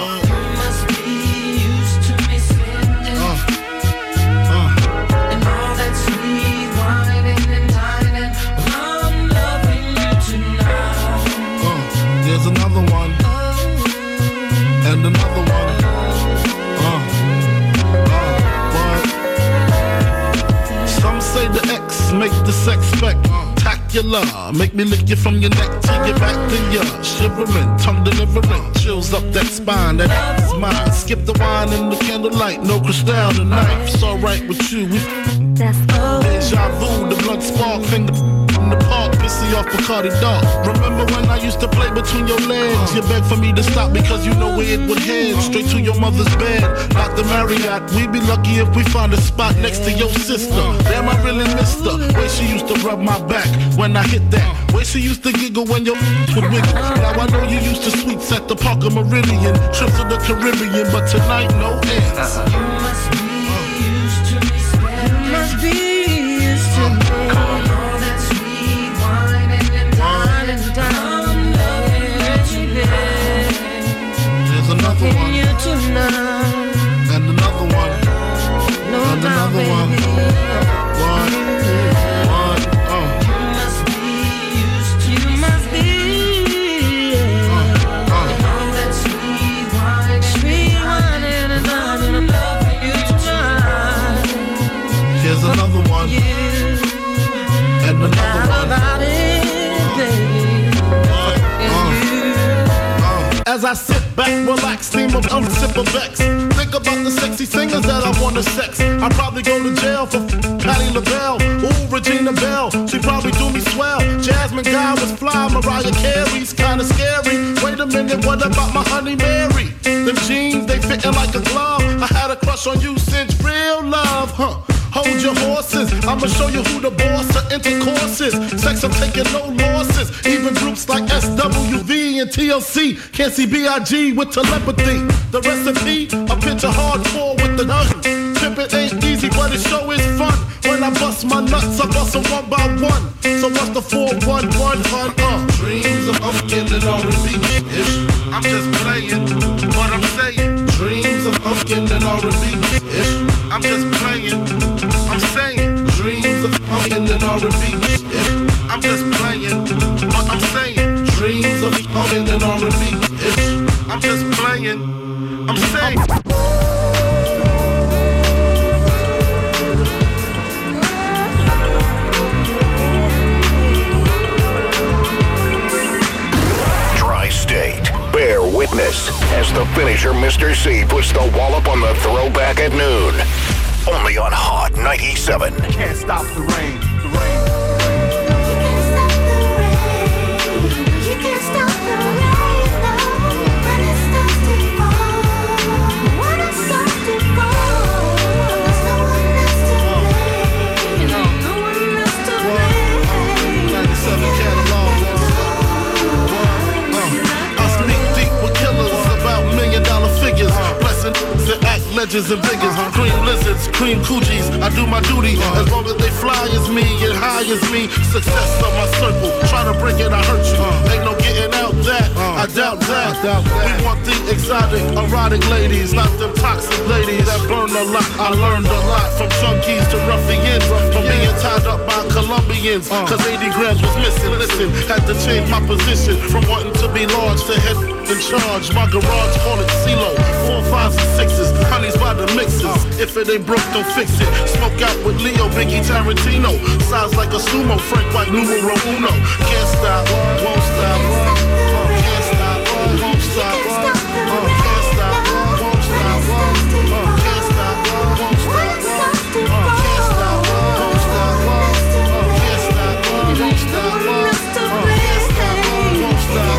Another one, and another one. Some say the X make the sex spectacular. Make me lick you from your neck to your back, then you're shivering, tongue delivering, chills up that spine. That is mine. Skip the wine and the candlelight, no crystal tonight. It's alright with you. That's all. Deja vu, the blood spark, finger in the park, pissing off Bacardi Dark. Remember when I used to play between your legs? You begged for me to stop because you know where it would head. Straight to your mother's bed, not the Marriott. We'd be lucky if we found a spot next to your sister. Damn, I really missed her. Way she used to rub my back when I hit that. Way she used to giggle when your would wiggle. Now I know you used to sweets at the Parker Meridian, trips to the Caribbean, but tonight no ends. You must be used another one. Here's another one. And another one. As I sit back, relax, steam of sip of Vex. Think about the sexy singers that I wanna sex. I'd probably go to jail for Patti LaBelle. Ooh, Regina Belle, she probably do me swell. Jasmine Guy was fly, Mariah Carey's kinda scary. Wait a minute, what about my honey Mary? Them jeans, they fitting like a glove. I had a crush on you since real love, huh? Hold your horses, I'ma show you who the boss of intercourse is. Sex, I'm taking no losses. Even groups like SWV and TLC can't see B.I.G. with telepathy. The recipe, a pinch of hardcore with the nothing. Pimpin' ain't easy, but it sure is fun. When I bust my nuts, I bust them one by one. So what's the 411, hun? Dreams of getting R&B-ish. I'm just playing what I'm saying. Dreams of getting R&B-ish. I'm just playing. I'm saying dreams of getting R&B-ish. I'm just playing what I'm saying. Dreams of getting R&B-ish. I'm just playing. I'm saying. Tri-State, bear witness as the finisher Mr. C puts the wallop on the throwback at noon. Only on Hot 97. Can't stop the rain. The rain. You can't stop the rain. When it starts to fall. When it starts to fall. There's no one else to blame. No one else to blame. 97 catalog. I sneak deep with killers about $1 million figures. Blessing to act legends and figures. Cream lizards, cream coochies. I do my duty as long as they fly as me and high as me. Success on my circle. Try to break it, I hurt you. Ain't no getting out that. I doubt that. We want the exotic, erotic ladies, not them toxic ladies that burn a lot. I learned a lot from junkies to ruffians, from being tied up by Colombians. Cause 80 grams was missing. Listen, had to change my position from wanting to be large to head in charge. My garage, call it CeeLo. 4, 5s and 6s. Honey's by the mixes. If it ain't broke, don't fix it. Smoke out with Leo, Biggie, Tarantino. Size like a sumo, Frank White, numero uno. Can't stop, won't stop. Can't stop, won't stop. Can't stop, won't stop. Can't stop, won't stop. Can't stop, won't stop. Can't stop, won't stop. Can't stop, won't stop.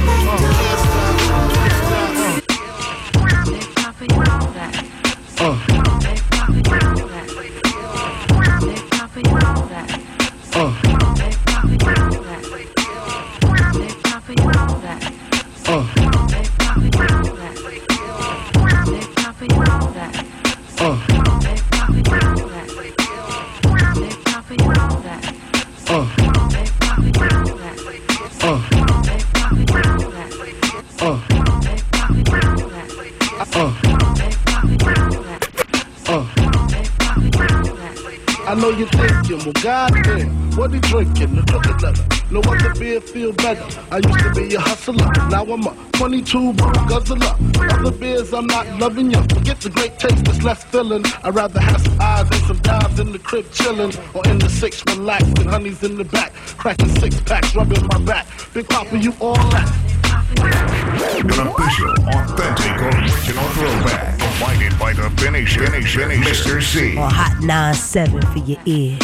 I know you're thinking, well, goddamn, what he drinking? The cookie leather. No other beer feel better. I used to be a hustler, now I'm a 22 brew guzzler. Other beers I'm not loving you. Forget the great taste, it's less filling. I'd rather have some eyes and some dimes in the crib chilling, or in the 6 relaxing, honeys in the back, cracking 6-packs, rubbing my back. Big Papa, you all that. An official, authentic, original throwback. Provided by the finish, Mr. C. On Hot 97 for your ears.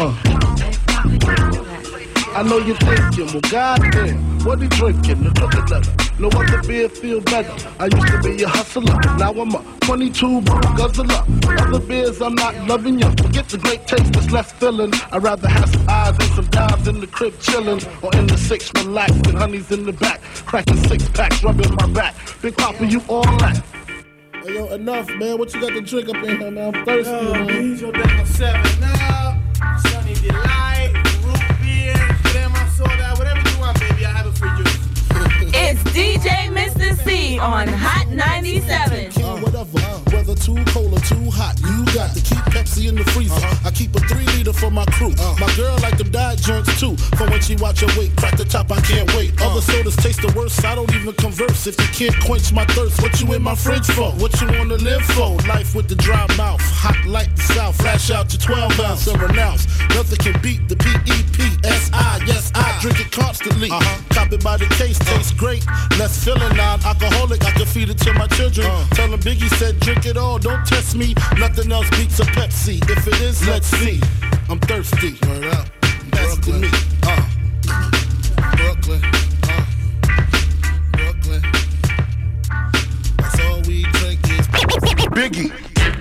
I know you're thinking, well, goddamn, what he drinking? The cookie leather. No other beer feel better. I used to be a hustler, now I'm a 22 brew guzzler. Other beers I'm not loving you. Forget the great taste, it's less filling. I'd rather have some eyes and some dimes in the crib chilling, or in the 6 relaxing, honeys in the back, cracking 6-packs, rubbing my back. Big Papa, you all that. Hey, yo, enough, man. What you got to drink up in here, man? I'm thirsty, man. He's your down 7 now. Sunny Delight, root beer, grandma soda, whatever you want, baby. I have it for you. It's DJ Mr. C on Hot 97. Whatever, whether too cold or too hot, you got to keep Pepsi in the freezer. I keep a 3-liter for my crew. My girl like them diet joints too. For when she watch her weight, crack the top, I can't wait. Other sodas taste the worst, I don't even converse. If you can't quench my thirst, what you in my fridge for? What you wanna live for? Life with the dry mouth, hot like the south. Flash out to 12 ounce and renounce. Nothing can beat the PEPSI. Yes, I drink it constantly. Cop it by the case, tastes great. Less filling, non-alcoholic, I can feed it to my children. Tell them Biggie said drink it all, don't test me. Nothing else beats a Pepsi. If it is, let's see. I'm thirsty. Word up. That's to me. Brooklyn. Brooklyn. That's all we drink is Biggie.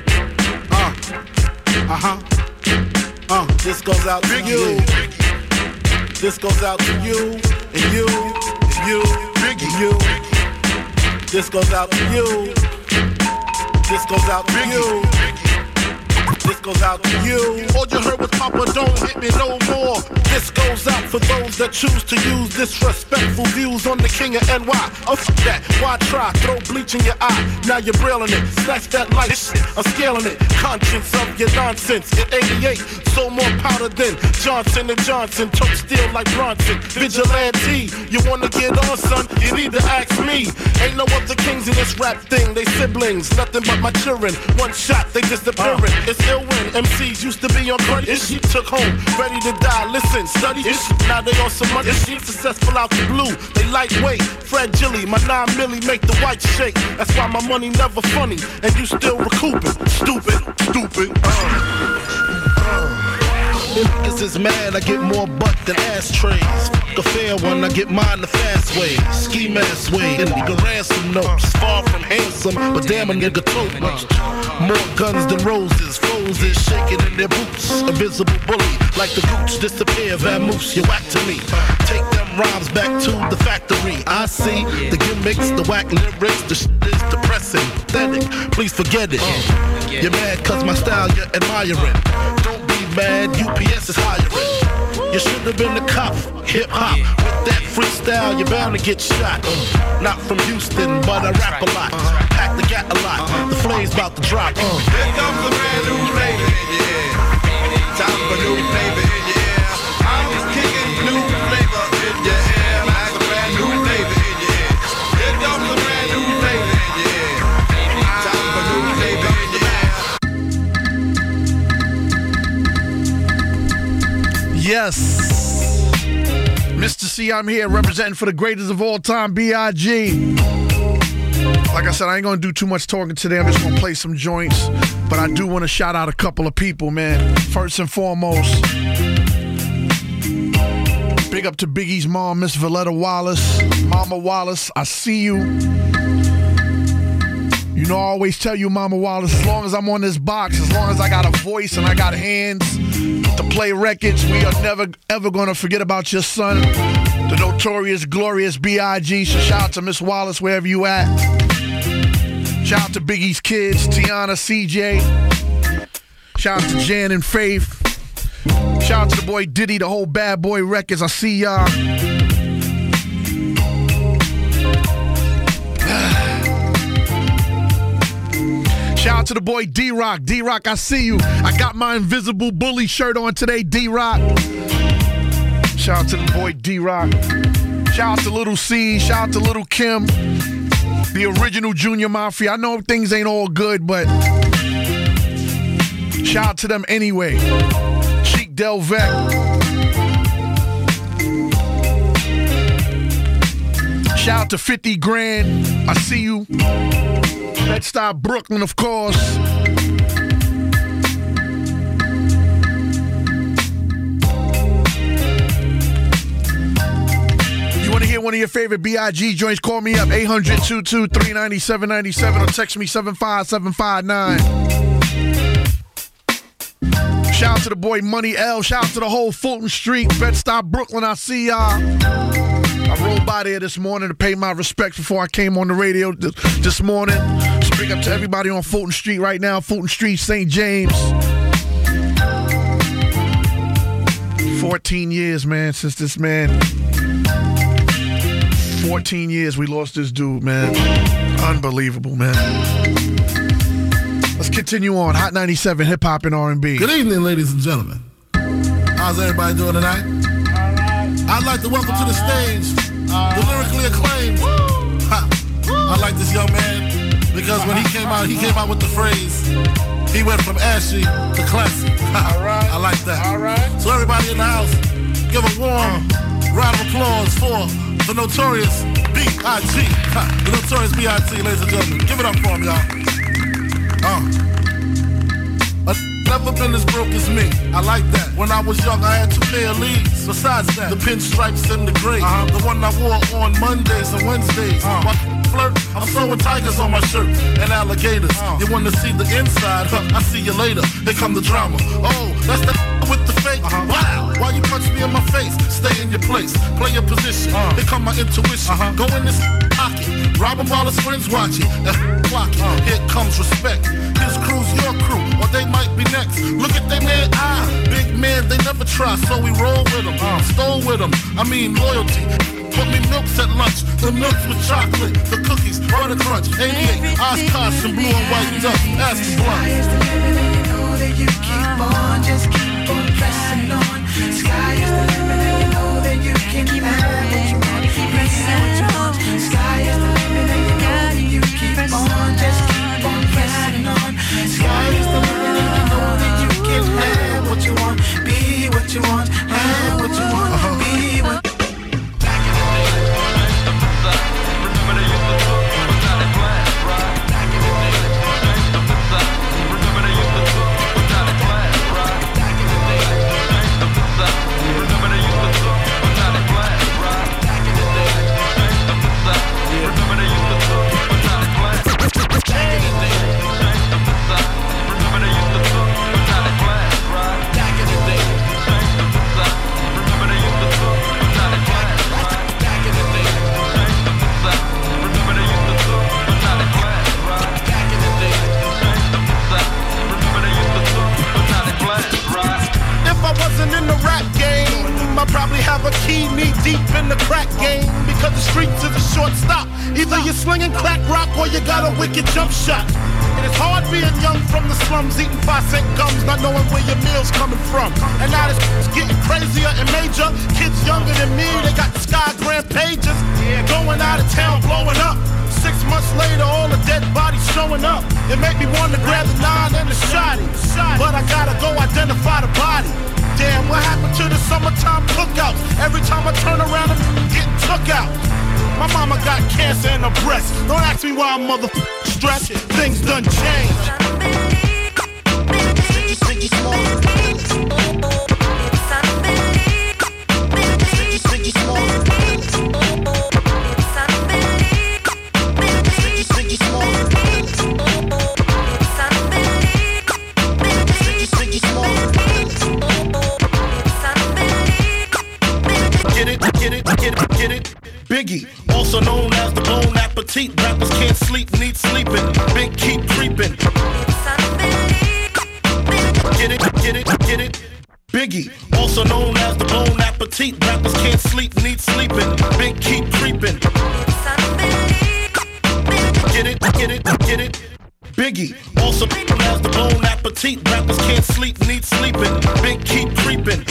This goes out to you. This goes out to you and you and you and you. This goes out to you. This goes out to you. This goes out to you. All you heard was Papa, don't hit me no more. This goes out for those that choose to use disrespectful views on the king of NY. Oh, f that. Why try? Throw bleach in your eye. Now you're brilling it. Snatch that light shit. I'm scaling it. Conscience of your nonsense. In 88, so more powder than Johnson & Johnson. Choke steel like Bronson. Vigilante. You wanna get on, son? You need to ask me. Ain't no other kings in this rap thing. They siblings. Nothing but my children. One shot, they disappearing. It's ill when MCs used to be on credit. She took home, ready to die. Listen, study. Now they on some money. She successful out the blue. They lightweight. Fred Gilly, my 9 milli make the white shake. That's why my money never funny. And you still recouping. Stupid. If niggas is mad, I get more butt than ashtrays. Fuck a fair one, I get mine the fast way. Ski mask way, and nigga ransom notes. Far from handsome, but damn a nigga tote much. More guns than roses, foes is shaking in their boots. A visible bully, like the gooch disappear, vamoose, you whack to me. Take them rhymes back to the factory. I see the gimmicks, the whack lyrics, the shit is depressing, pathetic. Please forget it. You're mad cause my style you're admiring. Don't be mad, UPS is hiring. You should have been a cop, hip-hop. With that freestyle, you're bound to get shot. Not from Houston, but I rap a lot. Pack the gat a lot, the flame's about to drop. Here comes a brand new flavor in your ear. Time for new flavor in your ear. I'm just kicking new flavor in your ear. Like a brand new flavor in your ear. Here comes a brand new flavor in your ear. Time for new flavor in your ear. Yes. Mr. C, I'm here representing for the greatest of all time, B.I.G. Like I said, I ain't gonna do too much talking today. I'm just gonna play some joints. But I do want to shout out a couple of people, man. First and foremost, big up to Biggie's mom, Miss Valletta Wallace. Mama Wallace, I see you. You know, I always tell you, Mama Wallace, as long as I'm on this box, as long as I got a voice and I got hands to play records, we are never, ever going to forget about your son, the notorious, glorious B.I.G. So shout out to Miss Wallace, wherever you at. Shout out to Biggie's kids, Tiana, CJ. Shout out to Jan and Faith. Shout out to the boy Diddy, the whole Bad Boy Records. I see y'all. Shout out to the boy D-Rock. D-Rock, I see you. I got my Invisible Bully shirt on today, D-Rock. Shout out to the boy D-Rock. Shout out to Little C. Shout out to Little Kim. The original Junior Mafia. I know things ain't all good, but shout out to them anyway. Cheek Delvec. Shout out to 50 Grand. I see you. Bed-Stuy, Brooklyn, of course. You want to hear one of your favorite B.I.G. joints? Call me up, 800-223-9797 or text me 75759. Shout out to the boy Money L. Shout out to the whole Fulton Street, Bed-Stuy, Brooklyn. I see y'all. I rolled by there this morning to pay my respects before I came on the radio this morning. So big up to everybody on Fulton Street right now. Fulton Street, St. James. 14 years, man, since this man. 14 years we lost this dude, man. Unbelievable, man. Let's continue on. Hot 97, hip hop and R&B. Good evening, ladies and gentlemen. How's everybody doing tonight? I'd like to welcome to the stage the lyrically acclaimed. I like this young man because when he came out with the phrase, he went from ashy to classy. I like that. All right. So everybody in the house, give a warm round of applause for the Notorious B.I.G. The Notorious B.I.G., ladies and gentlemen. Give it up for him, y'all. Never been as broke as me. I like that. When I was young, I had 2 pair of leads. Besides that, the pinstripes and the gray. The one I wore on Mondays and Wednesdays. While flirt, I'm throwing tigers on my shirt and alligators. You want to see the inside? I see you later. Here come the drama. Oh, that's the with the fake. Wow. Why you punch me in my face? Stay in your place. Play your position. Here come my intuition. Go in this pocket. Rob him while his friends watching. Clock it. Here comes respect. His crew's your crew, or they might be next. Look at they man, big man, they never try, so we roll with them, stole with them. I mean loyalty. Put me milks at lunch, the milks with chocolate, the cookies, butter crunch, 88, Oshkosh and blue and white dust. Ask the blunt. Sky is the limit and you know that you keep on, just keep on pressing on. Sky is the limit and you know that you can have what you want, pressing what you want. Sky is the limit and you know that you keep on, just keep on pressing on. Sky is the limit and you know that you can have what you want, be what you want, have what you want, be what you want. I probably have a key knee deep in the crack game, because the streets is a short stop. Either you're slinging crack rock or you got a wicked jump shot. And it's hard being young from the slums, eating 5-cent gums, not knowing where your meal's coming from. And now it's getting crazier and major. Kids younger than me, they got the Sky Grand pages, going out of town, blowing up. 6 months later, all the dead bodies showing up. It made me want to grab the 9 and the shotty, but I gotta go identify the body. Damn, what happened to the summertime cookouts? Every time I turn around, I'm getting took out. My mama got cancer in her breast. Don't ask me why I'm stressed. Things done changed. Get it? Biggie, also known as the Bon Appetit. Rappers can't sleep, need sleeping. Big keep creeping. Get it? Biggie, also known as the Bon Appetit. Rappers can't sleep, need sleeping. Big keep creeping. Get it? Biggie, also known as the Bon Appetit. Rappers can't sleep, need sleeping. Big keep creeping.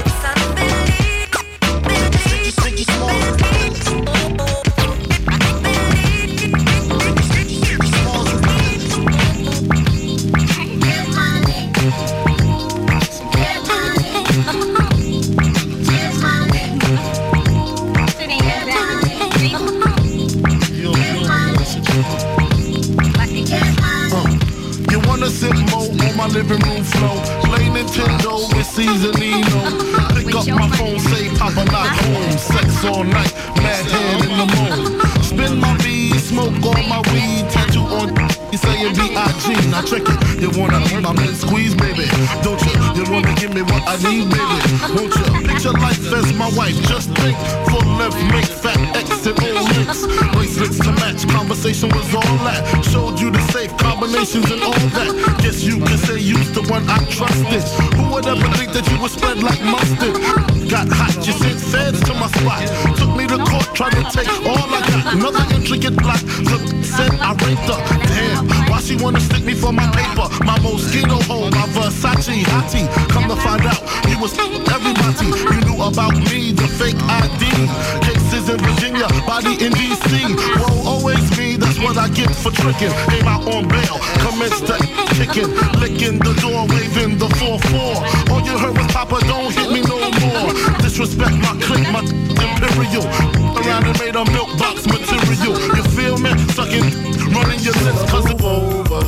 My living room flow, play Nintendo with Seasonino. Pick up my phone, say Papa not home. Sex all night, mad hand in the moon. Spin my V, smoke all my weed. Tattoo on, you saying B.I.G. Now check it, you wanna my man squeeze, baby? Don't you? You wanna give me what I need, baby? Won't you? Picture life as my wife, just think. Full left, make fat X and all links. Bracelets to match, conversation was all that. Showed you the safe combination. reputations and all that. Guess you could say you's the one I trusted. Who would ever think that you would spread like mustard? Got hot, you sent feds to my spot. Took me to court, tried to take all I got. Another intricate block, said I raped her. Damn, why she wanna stick me for my paper? My mosquito hole, my Versace hottie. Come to find out, you was everybody. You knew about me, the fake ID. Cases in Virginia, body in DC. Whoa, always me, that's what I get for tricking. Came out on bail, commenced to kicking, licking the door, waving the 4-4. All you heard was Papa, don't hit me no more. Disrespect my clique, my imperial. Around and made a milk box material. You feel me? Sucking, running your lips, cause it's over.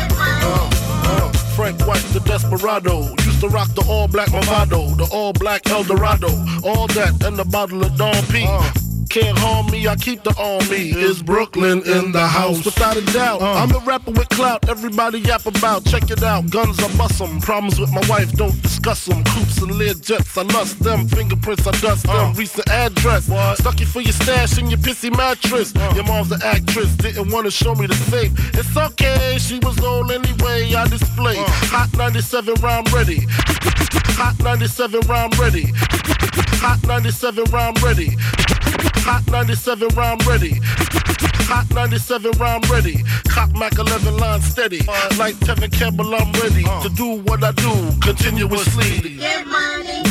Frank White, the Desperado. Used to rock the all-black Movado, the all-black Eldorado. All that and a bottle of Don P. Can't harm me, I keep the army. Is Brooklyn in the house? Without a doubt, I'm a rapper with clout, everybody yap about. Check it out, guns I bust 'em. Problems with my wife, don't discuss 'em. Coops and Learjets, I lust them. Fingerprints, I dust them. Recent address, stuck you for your stash in your pissy mattress. Your mom's the actress, didn't want to show me the safe. It's okay, she was old anyway, I display. Hot 97 round ready. Hot 97 round ready. Hot 97 round ready. Hot 97 round ready. Hot 97 round ready. Cock Mac 11 line steady. Like Tevin Campbell, I'm ready to do what I do continuously. Get money.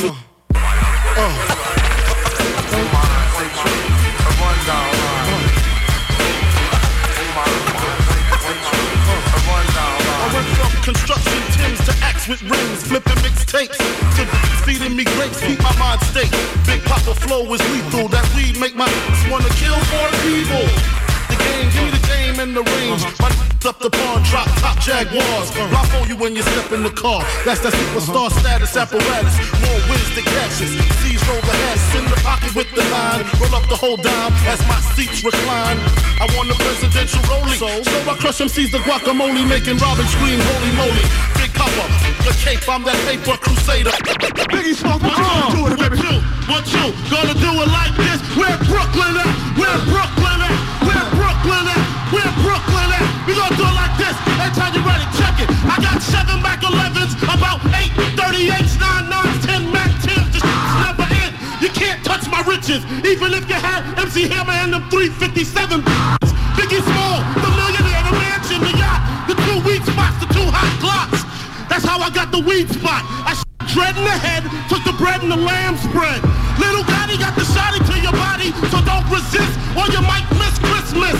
I went from construction Tims to axe with rings, flipping mixtapes to feeding me grapes, keep my mind state. Big Papa flow is lethal, that weed make my wanna kill more people. The game, give me the game and the range. My up the pawn, drop top Jaguars. Rock on you when you step in the car. That's that superstar status apparatus. More wins than catches. C's roll the hats in the pocket with the line. Roll up the whole dime as my seats recline. I won the presidential rolling, so I crush MC's the guacamole, making Robin scream, holy moly. Big Papa, your cape, I'm that paper crusader. Biggie Smoke, what you doing, baby? What you gonna do it like this? Where Brooklyn at? Where Brooklyn at? Where Brooklyn at? Where Brooklyn at? We gonna do it like this. Every time you ready, check it. I got 7 Mac 11s, about 8 38s, 9 9s, 10 Mac 10s. This never end. You can't touch my riches, even if you had MC Hammer and them 357. Biggie Small, the millionaire, the mansion, the yacht, the 2 weed spots, the 2 hot Glocks. That's how I got the weed spot. I dread in the head, took the bread and the lamb spread. Little Gotti got the shotty to your body, so don't resist or you might miss Christmas.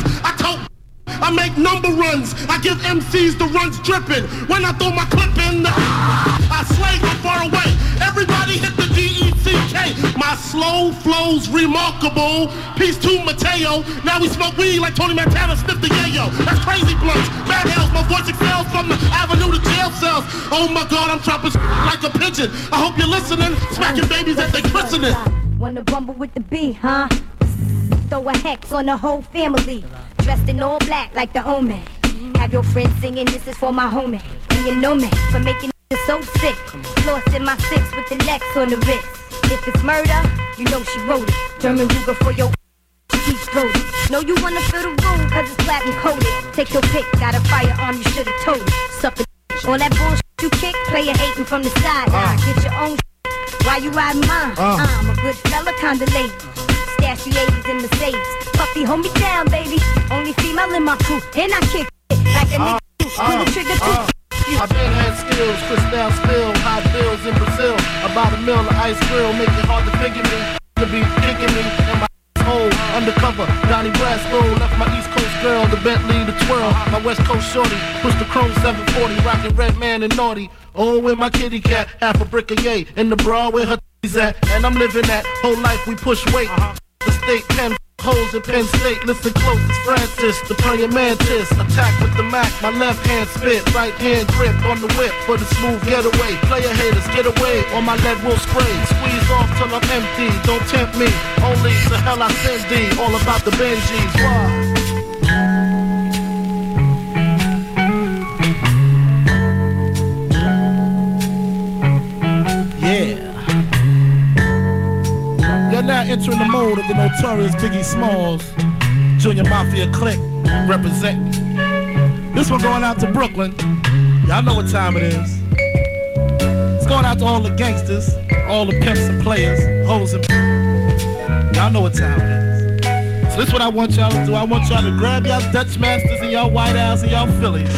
I make number runs, I give MCs the runs dripping. When I throw my clip in, I slay from far away. Everybody hit the D-E-C-K. My slow flow's remarkable. Peace to Mateo. Now we smoke weed like Tony Montana sniffed the yayo. That's crazy blunts. Bad hells, my voice excels from the avenue to jail cells. Oh my God, I'm chopping like a pigeon. I hope you're listening, smacking babies as they christening. Wanna rumble with the B, huh? Throw a hex on the whole family. Dressed in all black like the omen. Have your friends singing, this is for my homie. And you know me, for making it so sick. Lost in my 6 with the Lex on the wrist. If it's murder, you know she wrote it. German Ruger for your keep throated. Know you wanna feel the room, cause it's platinum coated. Take your pick, got a firearm, you should've told it. Suck it. All that bullshit you kick, player hating from the sideline. Get your own shit. Why you riding mine? I'm a good fella, kinda lady. Stash the 80s in the Mercedes. Puffy, hold me down, baby. Only female in my crew. And I kick it like a nigga. Pull the trigger too. I been had skills, Cristal spill, high bills in Brazil. About a mill of ice grill, make it hard to figure me. To be kicking me in my hole, undercover. Donnie Brasco left my East Coast girl, the Bentley, the twirl. My West Coast shorty, push the chrome 740, rockin' Red Man and Naughty. Oh, with my kitty cat, half a brick of yay. In the bra where her at, and I'm living that. Whole life we push weight. The state pen holes in Penn State. Listen close, it's Francis, the praying mantis. Attack with the Mac, my left hand spit, right hand grip on the whip for the smooth getaway. Player haters, get away, or my lead will spray. Squeeze off till I'm empty, don't tempt me. Only the hell I send thee, all about the Benjis. Wow. Now entering the mode of the notorious Biggie Smalls, Junior Mafia clique, representing. This one going out to Brooklyn. Y'all know what time it is. It's going out to all the gangsters, all the pimps and players, hoes and... Y'all know what time it is. So this is what I want y'all to do. I want y'all to grab y'all Dutch Masters and y'all White Owls and y'all Phillies.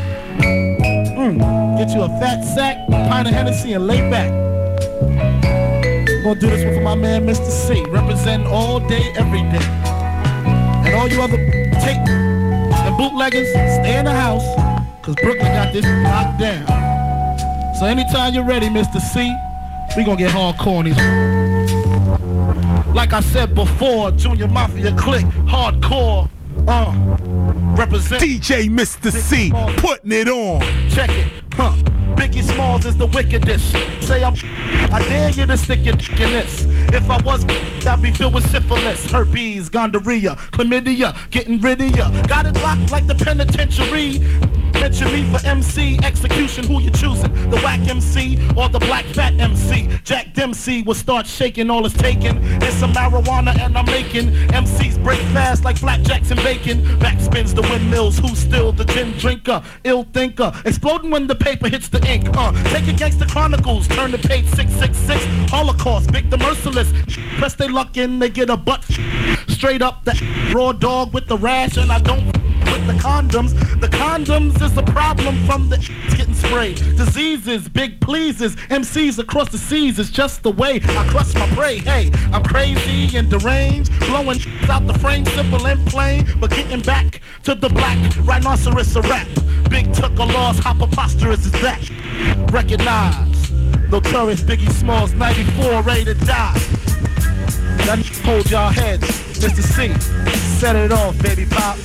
Get you a fat sack, a pint of Hennessy, and lay back. I'm gonna do this one for my man, Mr. C, representing all day, every day. And all you other tape and bootleggers, stay in the house, cause Brooklyn got this locked down. So anytime you're ready, Mr. C, we gonna get hardcore on these. Like I said before, Junior Mafia click, hardcore, represent DJ Mr. C, putting it on. Check it, Biggie Smalls is the wickedest. Say I dare you to stick your dick in this. If I was, I'd be filled with syphilis, herpes, gonorrhea, chlamydia, getting rid of ya. Got it locked like the penitentiary. Mention me for MC execution, who you choosing? The whack MC or the black fat MC? Jack Dempsey will start shaking, all is taken. It's some marijuana and I'm making MCs break fast like flapjacks and bacon. Backspins the windmills, who's still the gin drinker? Ill thinker, exploding when the paper hits the ink. Take it Gangsta Chronicles, turn to page 666. Holocaust, Big the Merciless. Press they luck in, they get a butt. Straight up the raw dog with the rash, and I don't with the condoms. The condoms is the problem from the getting sprayed. Diseases, big pleases, MCs across the seas is just the way I crush my prey. Hey, I'm crazy and deranged, blowing out the frame, simple and plain. But getting back to the black rhinoceros a rap. Big took a loss, how preposterous is that? Recognize, notorious Biggie Smalls, 94, ready to die. Now hold y'all heads, Mr. C, set it off, baby pop.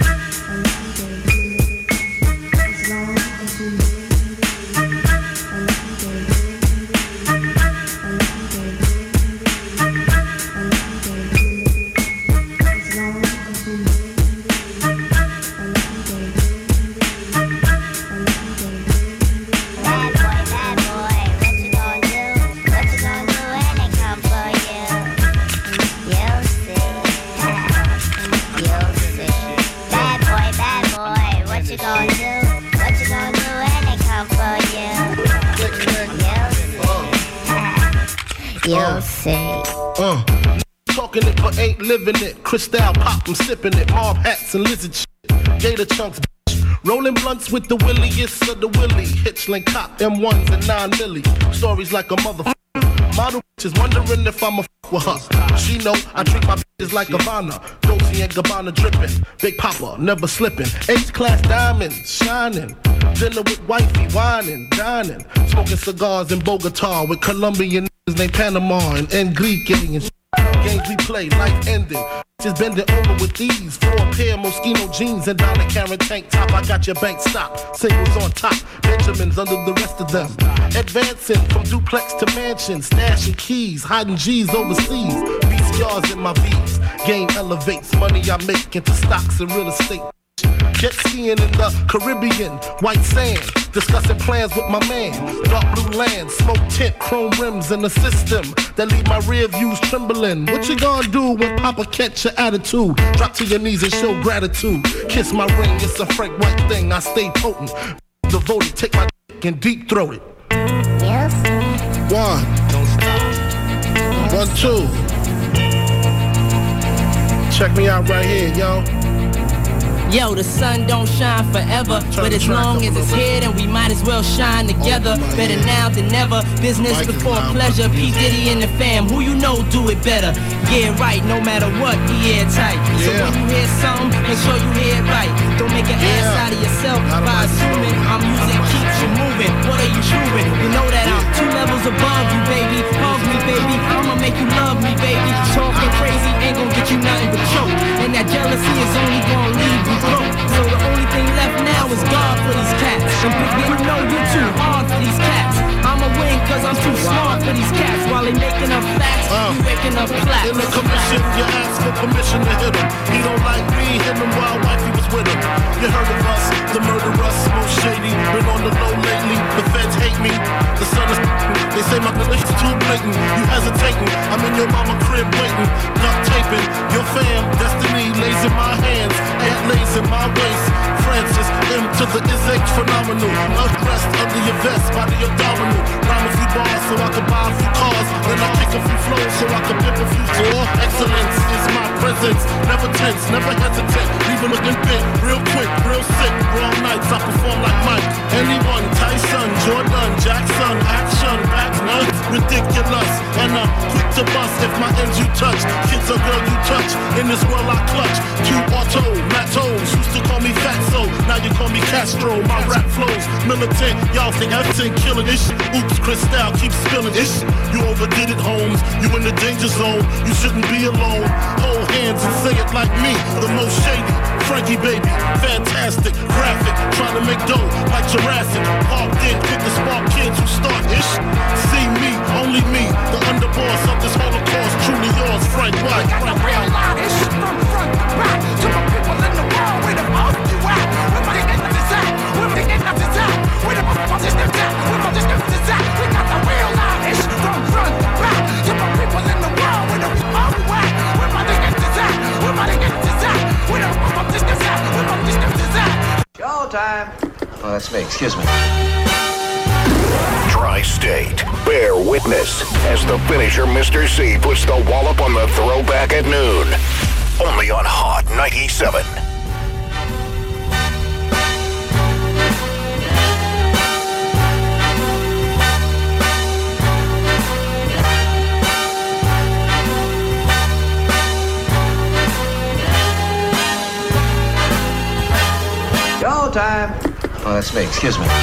You'll see. Talking it but ain't living it. Cristal pop, I'm sipping it. Mob hats and lizard shit. Gator chunks, bitch. Rolling blunts with the williest of the willy. Hitchling cop, M1s and 9 milli. Stories like a motherfucker. Model bitches wondering if I'ma fuck with her. She know I treat my bitches like Gabbana. Dolce and Gabbana dripping. Big Papa, never slipping. H-class diamonds, shining. Dinner with wifey, whining, dining. Smoking cigars in Bogota with Colombian niggas named Panama and Enrique and shit. Games we play, life ending. Just bend it over with these 4 pair Moschino jeans and Donna Karen tank top. I got your bank stop. Singles on top, Benjamins under the rest of them. Advancing from duplex to mansion, stashing keys, hiding G's overseas. VCRs in my V's. Game elevates money I make into stocks and real estate. Jet skiing in the Caribbean, white sand, discussing plans with my man. Dark blue land, smoke tint, chrome rims in the system that leave my rear views trembling. What you gonna do when Papa catch your attitude? Drop to your knees and show gratitude. Kiss my ring, it's a Frank White thing, I stay potent. Devoted, take my dick and deep throat it. Yes. 1, don't stop. 1, 2. Check me out right here, yo. Yo, the sun don't shine forever, but as long as it's here, then we might as well shine together. Better now than never, business before pleasure. P. Diddy and the fam, who you know do it better. Yeah, right, no matter what, be airtight. So when you hear something, make sure you hear it right. Don't make an ass out of yourself by assuming our music keeps you moving. What are you proving? You know that I'm 2 levels above you, baby. Hug me, baby, I'ma make you love me, baby. Talking crazy ain't gonna get you nothing but choke. And that jealousy is only gonna leave you. So the only thing left now is God for these cats. And baby, you know you're too hard for these cats. I'ma win cause I'm too smart for these cats. While they making up facts, you waking up flat. In the commission, you ask for permission to hit him. He don't like me, hit him while wifey was with him. You heard of us, the murderers, most shady. Been on the low lately, the feds hate me. The sun is they say my delicious too blatant. You hesitating, I'm in your mama crib waiting. Duct taping, your fam, destiny lays in my hands. Aunt lays in my waist. Francis, M to the is phenomenal. Undressed under your vest, body abdominal. Rhyme a few bars so I can buy a few cars. Then I kick a few flows so I can pimp a few floors. Excellence is my presence. Never tense, never hesitate. Leaving looking big, real quick, real sick. Wrong nights, I perform like Mike. Anyone, Tyson, Jordan, Jackson, action, backs, nuts, ridiculous. And I'm quick to bust if my ends you touch. Kids or girl you touch. In this world I clutch. Q Auto, Matos, used to call me Fatso. Now you call me Castro. My rap flows militant. Y'all think everything killing this shit. Oops, Cristal keeps spilling this shit. You overdid it, Holmes. You in the danger zone. You shouldn't be alone. Hold hands and say it like me. The most shady. Frankie baby, fantastic, graphic, trying to make dough like Jurassic. Parked in, quick to spark kids who start ish. See me, only me, the underboss of this Holocaust. Truly yours, Frank White. I got the real line, this shit from front to back. To my people in the world, where the fuck you at? Where my niggas is at? Where my niggas is at? Where the fuck my systems at? Where my systems is at? We got the real line, this shit from front to back. To my people in the world, where the fuck you at? Where my niggas is at? Where my niggas is at? Where the fuck my systems at? Where my systems is at? Showtime. Oh, that's me. Excuse me. Tri-State, bear witness as the finisher Mr. C puts the wallop on the throwback at noon. Only on Hot 97. Showtime. Oh, that's me. Excuse me.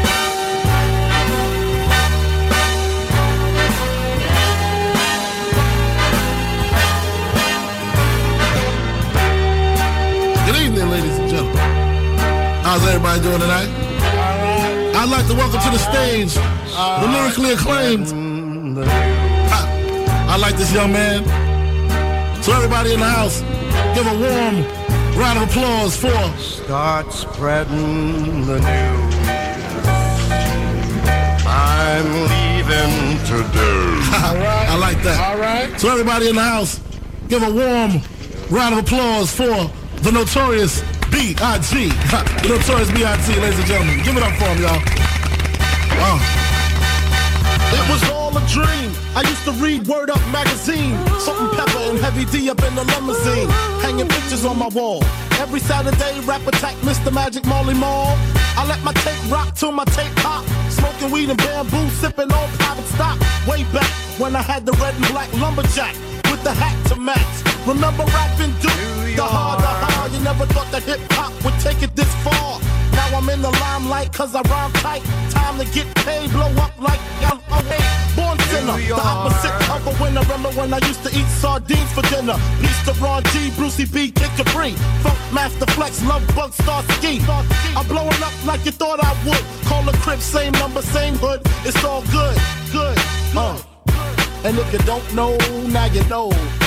Good evening, ladies and gentlemen. How's everybody doing tonight? I'd like to welcome to the stage the lyrically acclaimed. I like this young man. So everybody in the house, give a warm round of applause for. Start spreading the news. I'm leaving today. I like that. All right. So everybody in the house, give a warm round of applause for the Notorious B.I.G. The Notorious B.I.G., ladies and gentlemen. Give it up for him, y'all. It was all a dream. I used to read Word Up magazine. Salt and Pepper and Heavy D up in the limousine. Hanging pictures on my wall. Every Saturday, rap attack Mr. Magic Molly Mall. I let my tape rock till my tape pop. Smoking weed and bamboo, sipping on private stock. Way back when I had the red and black lumberjack with the hat to match. Remember rapping Duke? The hard. You never thought that hip-hop would take it this far. Now I'm in the limelight cause I rhyme tight. Time to get paid, blow up like L.O.A. Born sinner, the opposite of a winner. Remember when I used to eat sardines for dinner? Peace to Ron G, Brucey B, Kid Capri, Funk Master Flex, Love Bug, Star Ski. I'm blowing up like you thought I would. Call the crib, same number, same hood. It's all good, good. And if you don't know, now you know.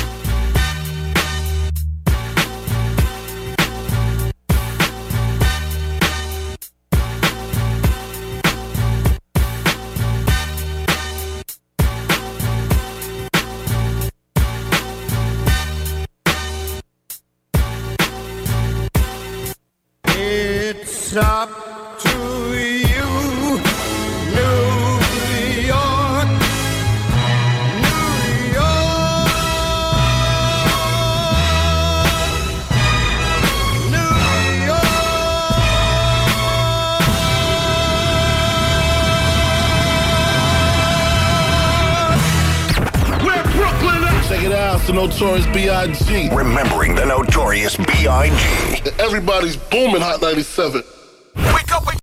It's up to you, New York, New York, New York. We're Brooklyn. Check it out, it's the Notorious B.I.G. Remembering the Notorious B.I.G. Everybody's booming Hot 97. Wake up,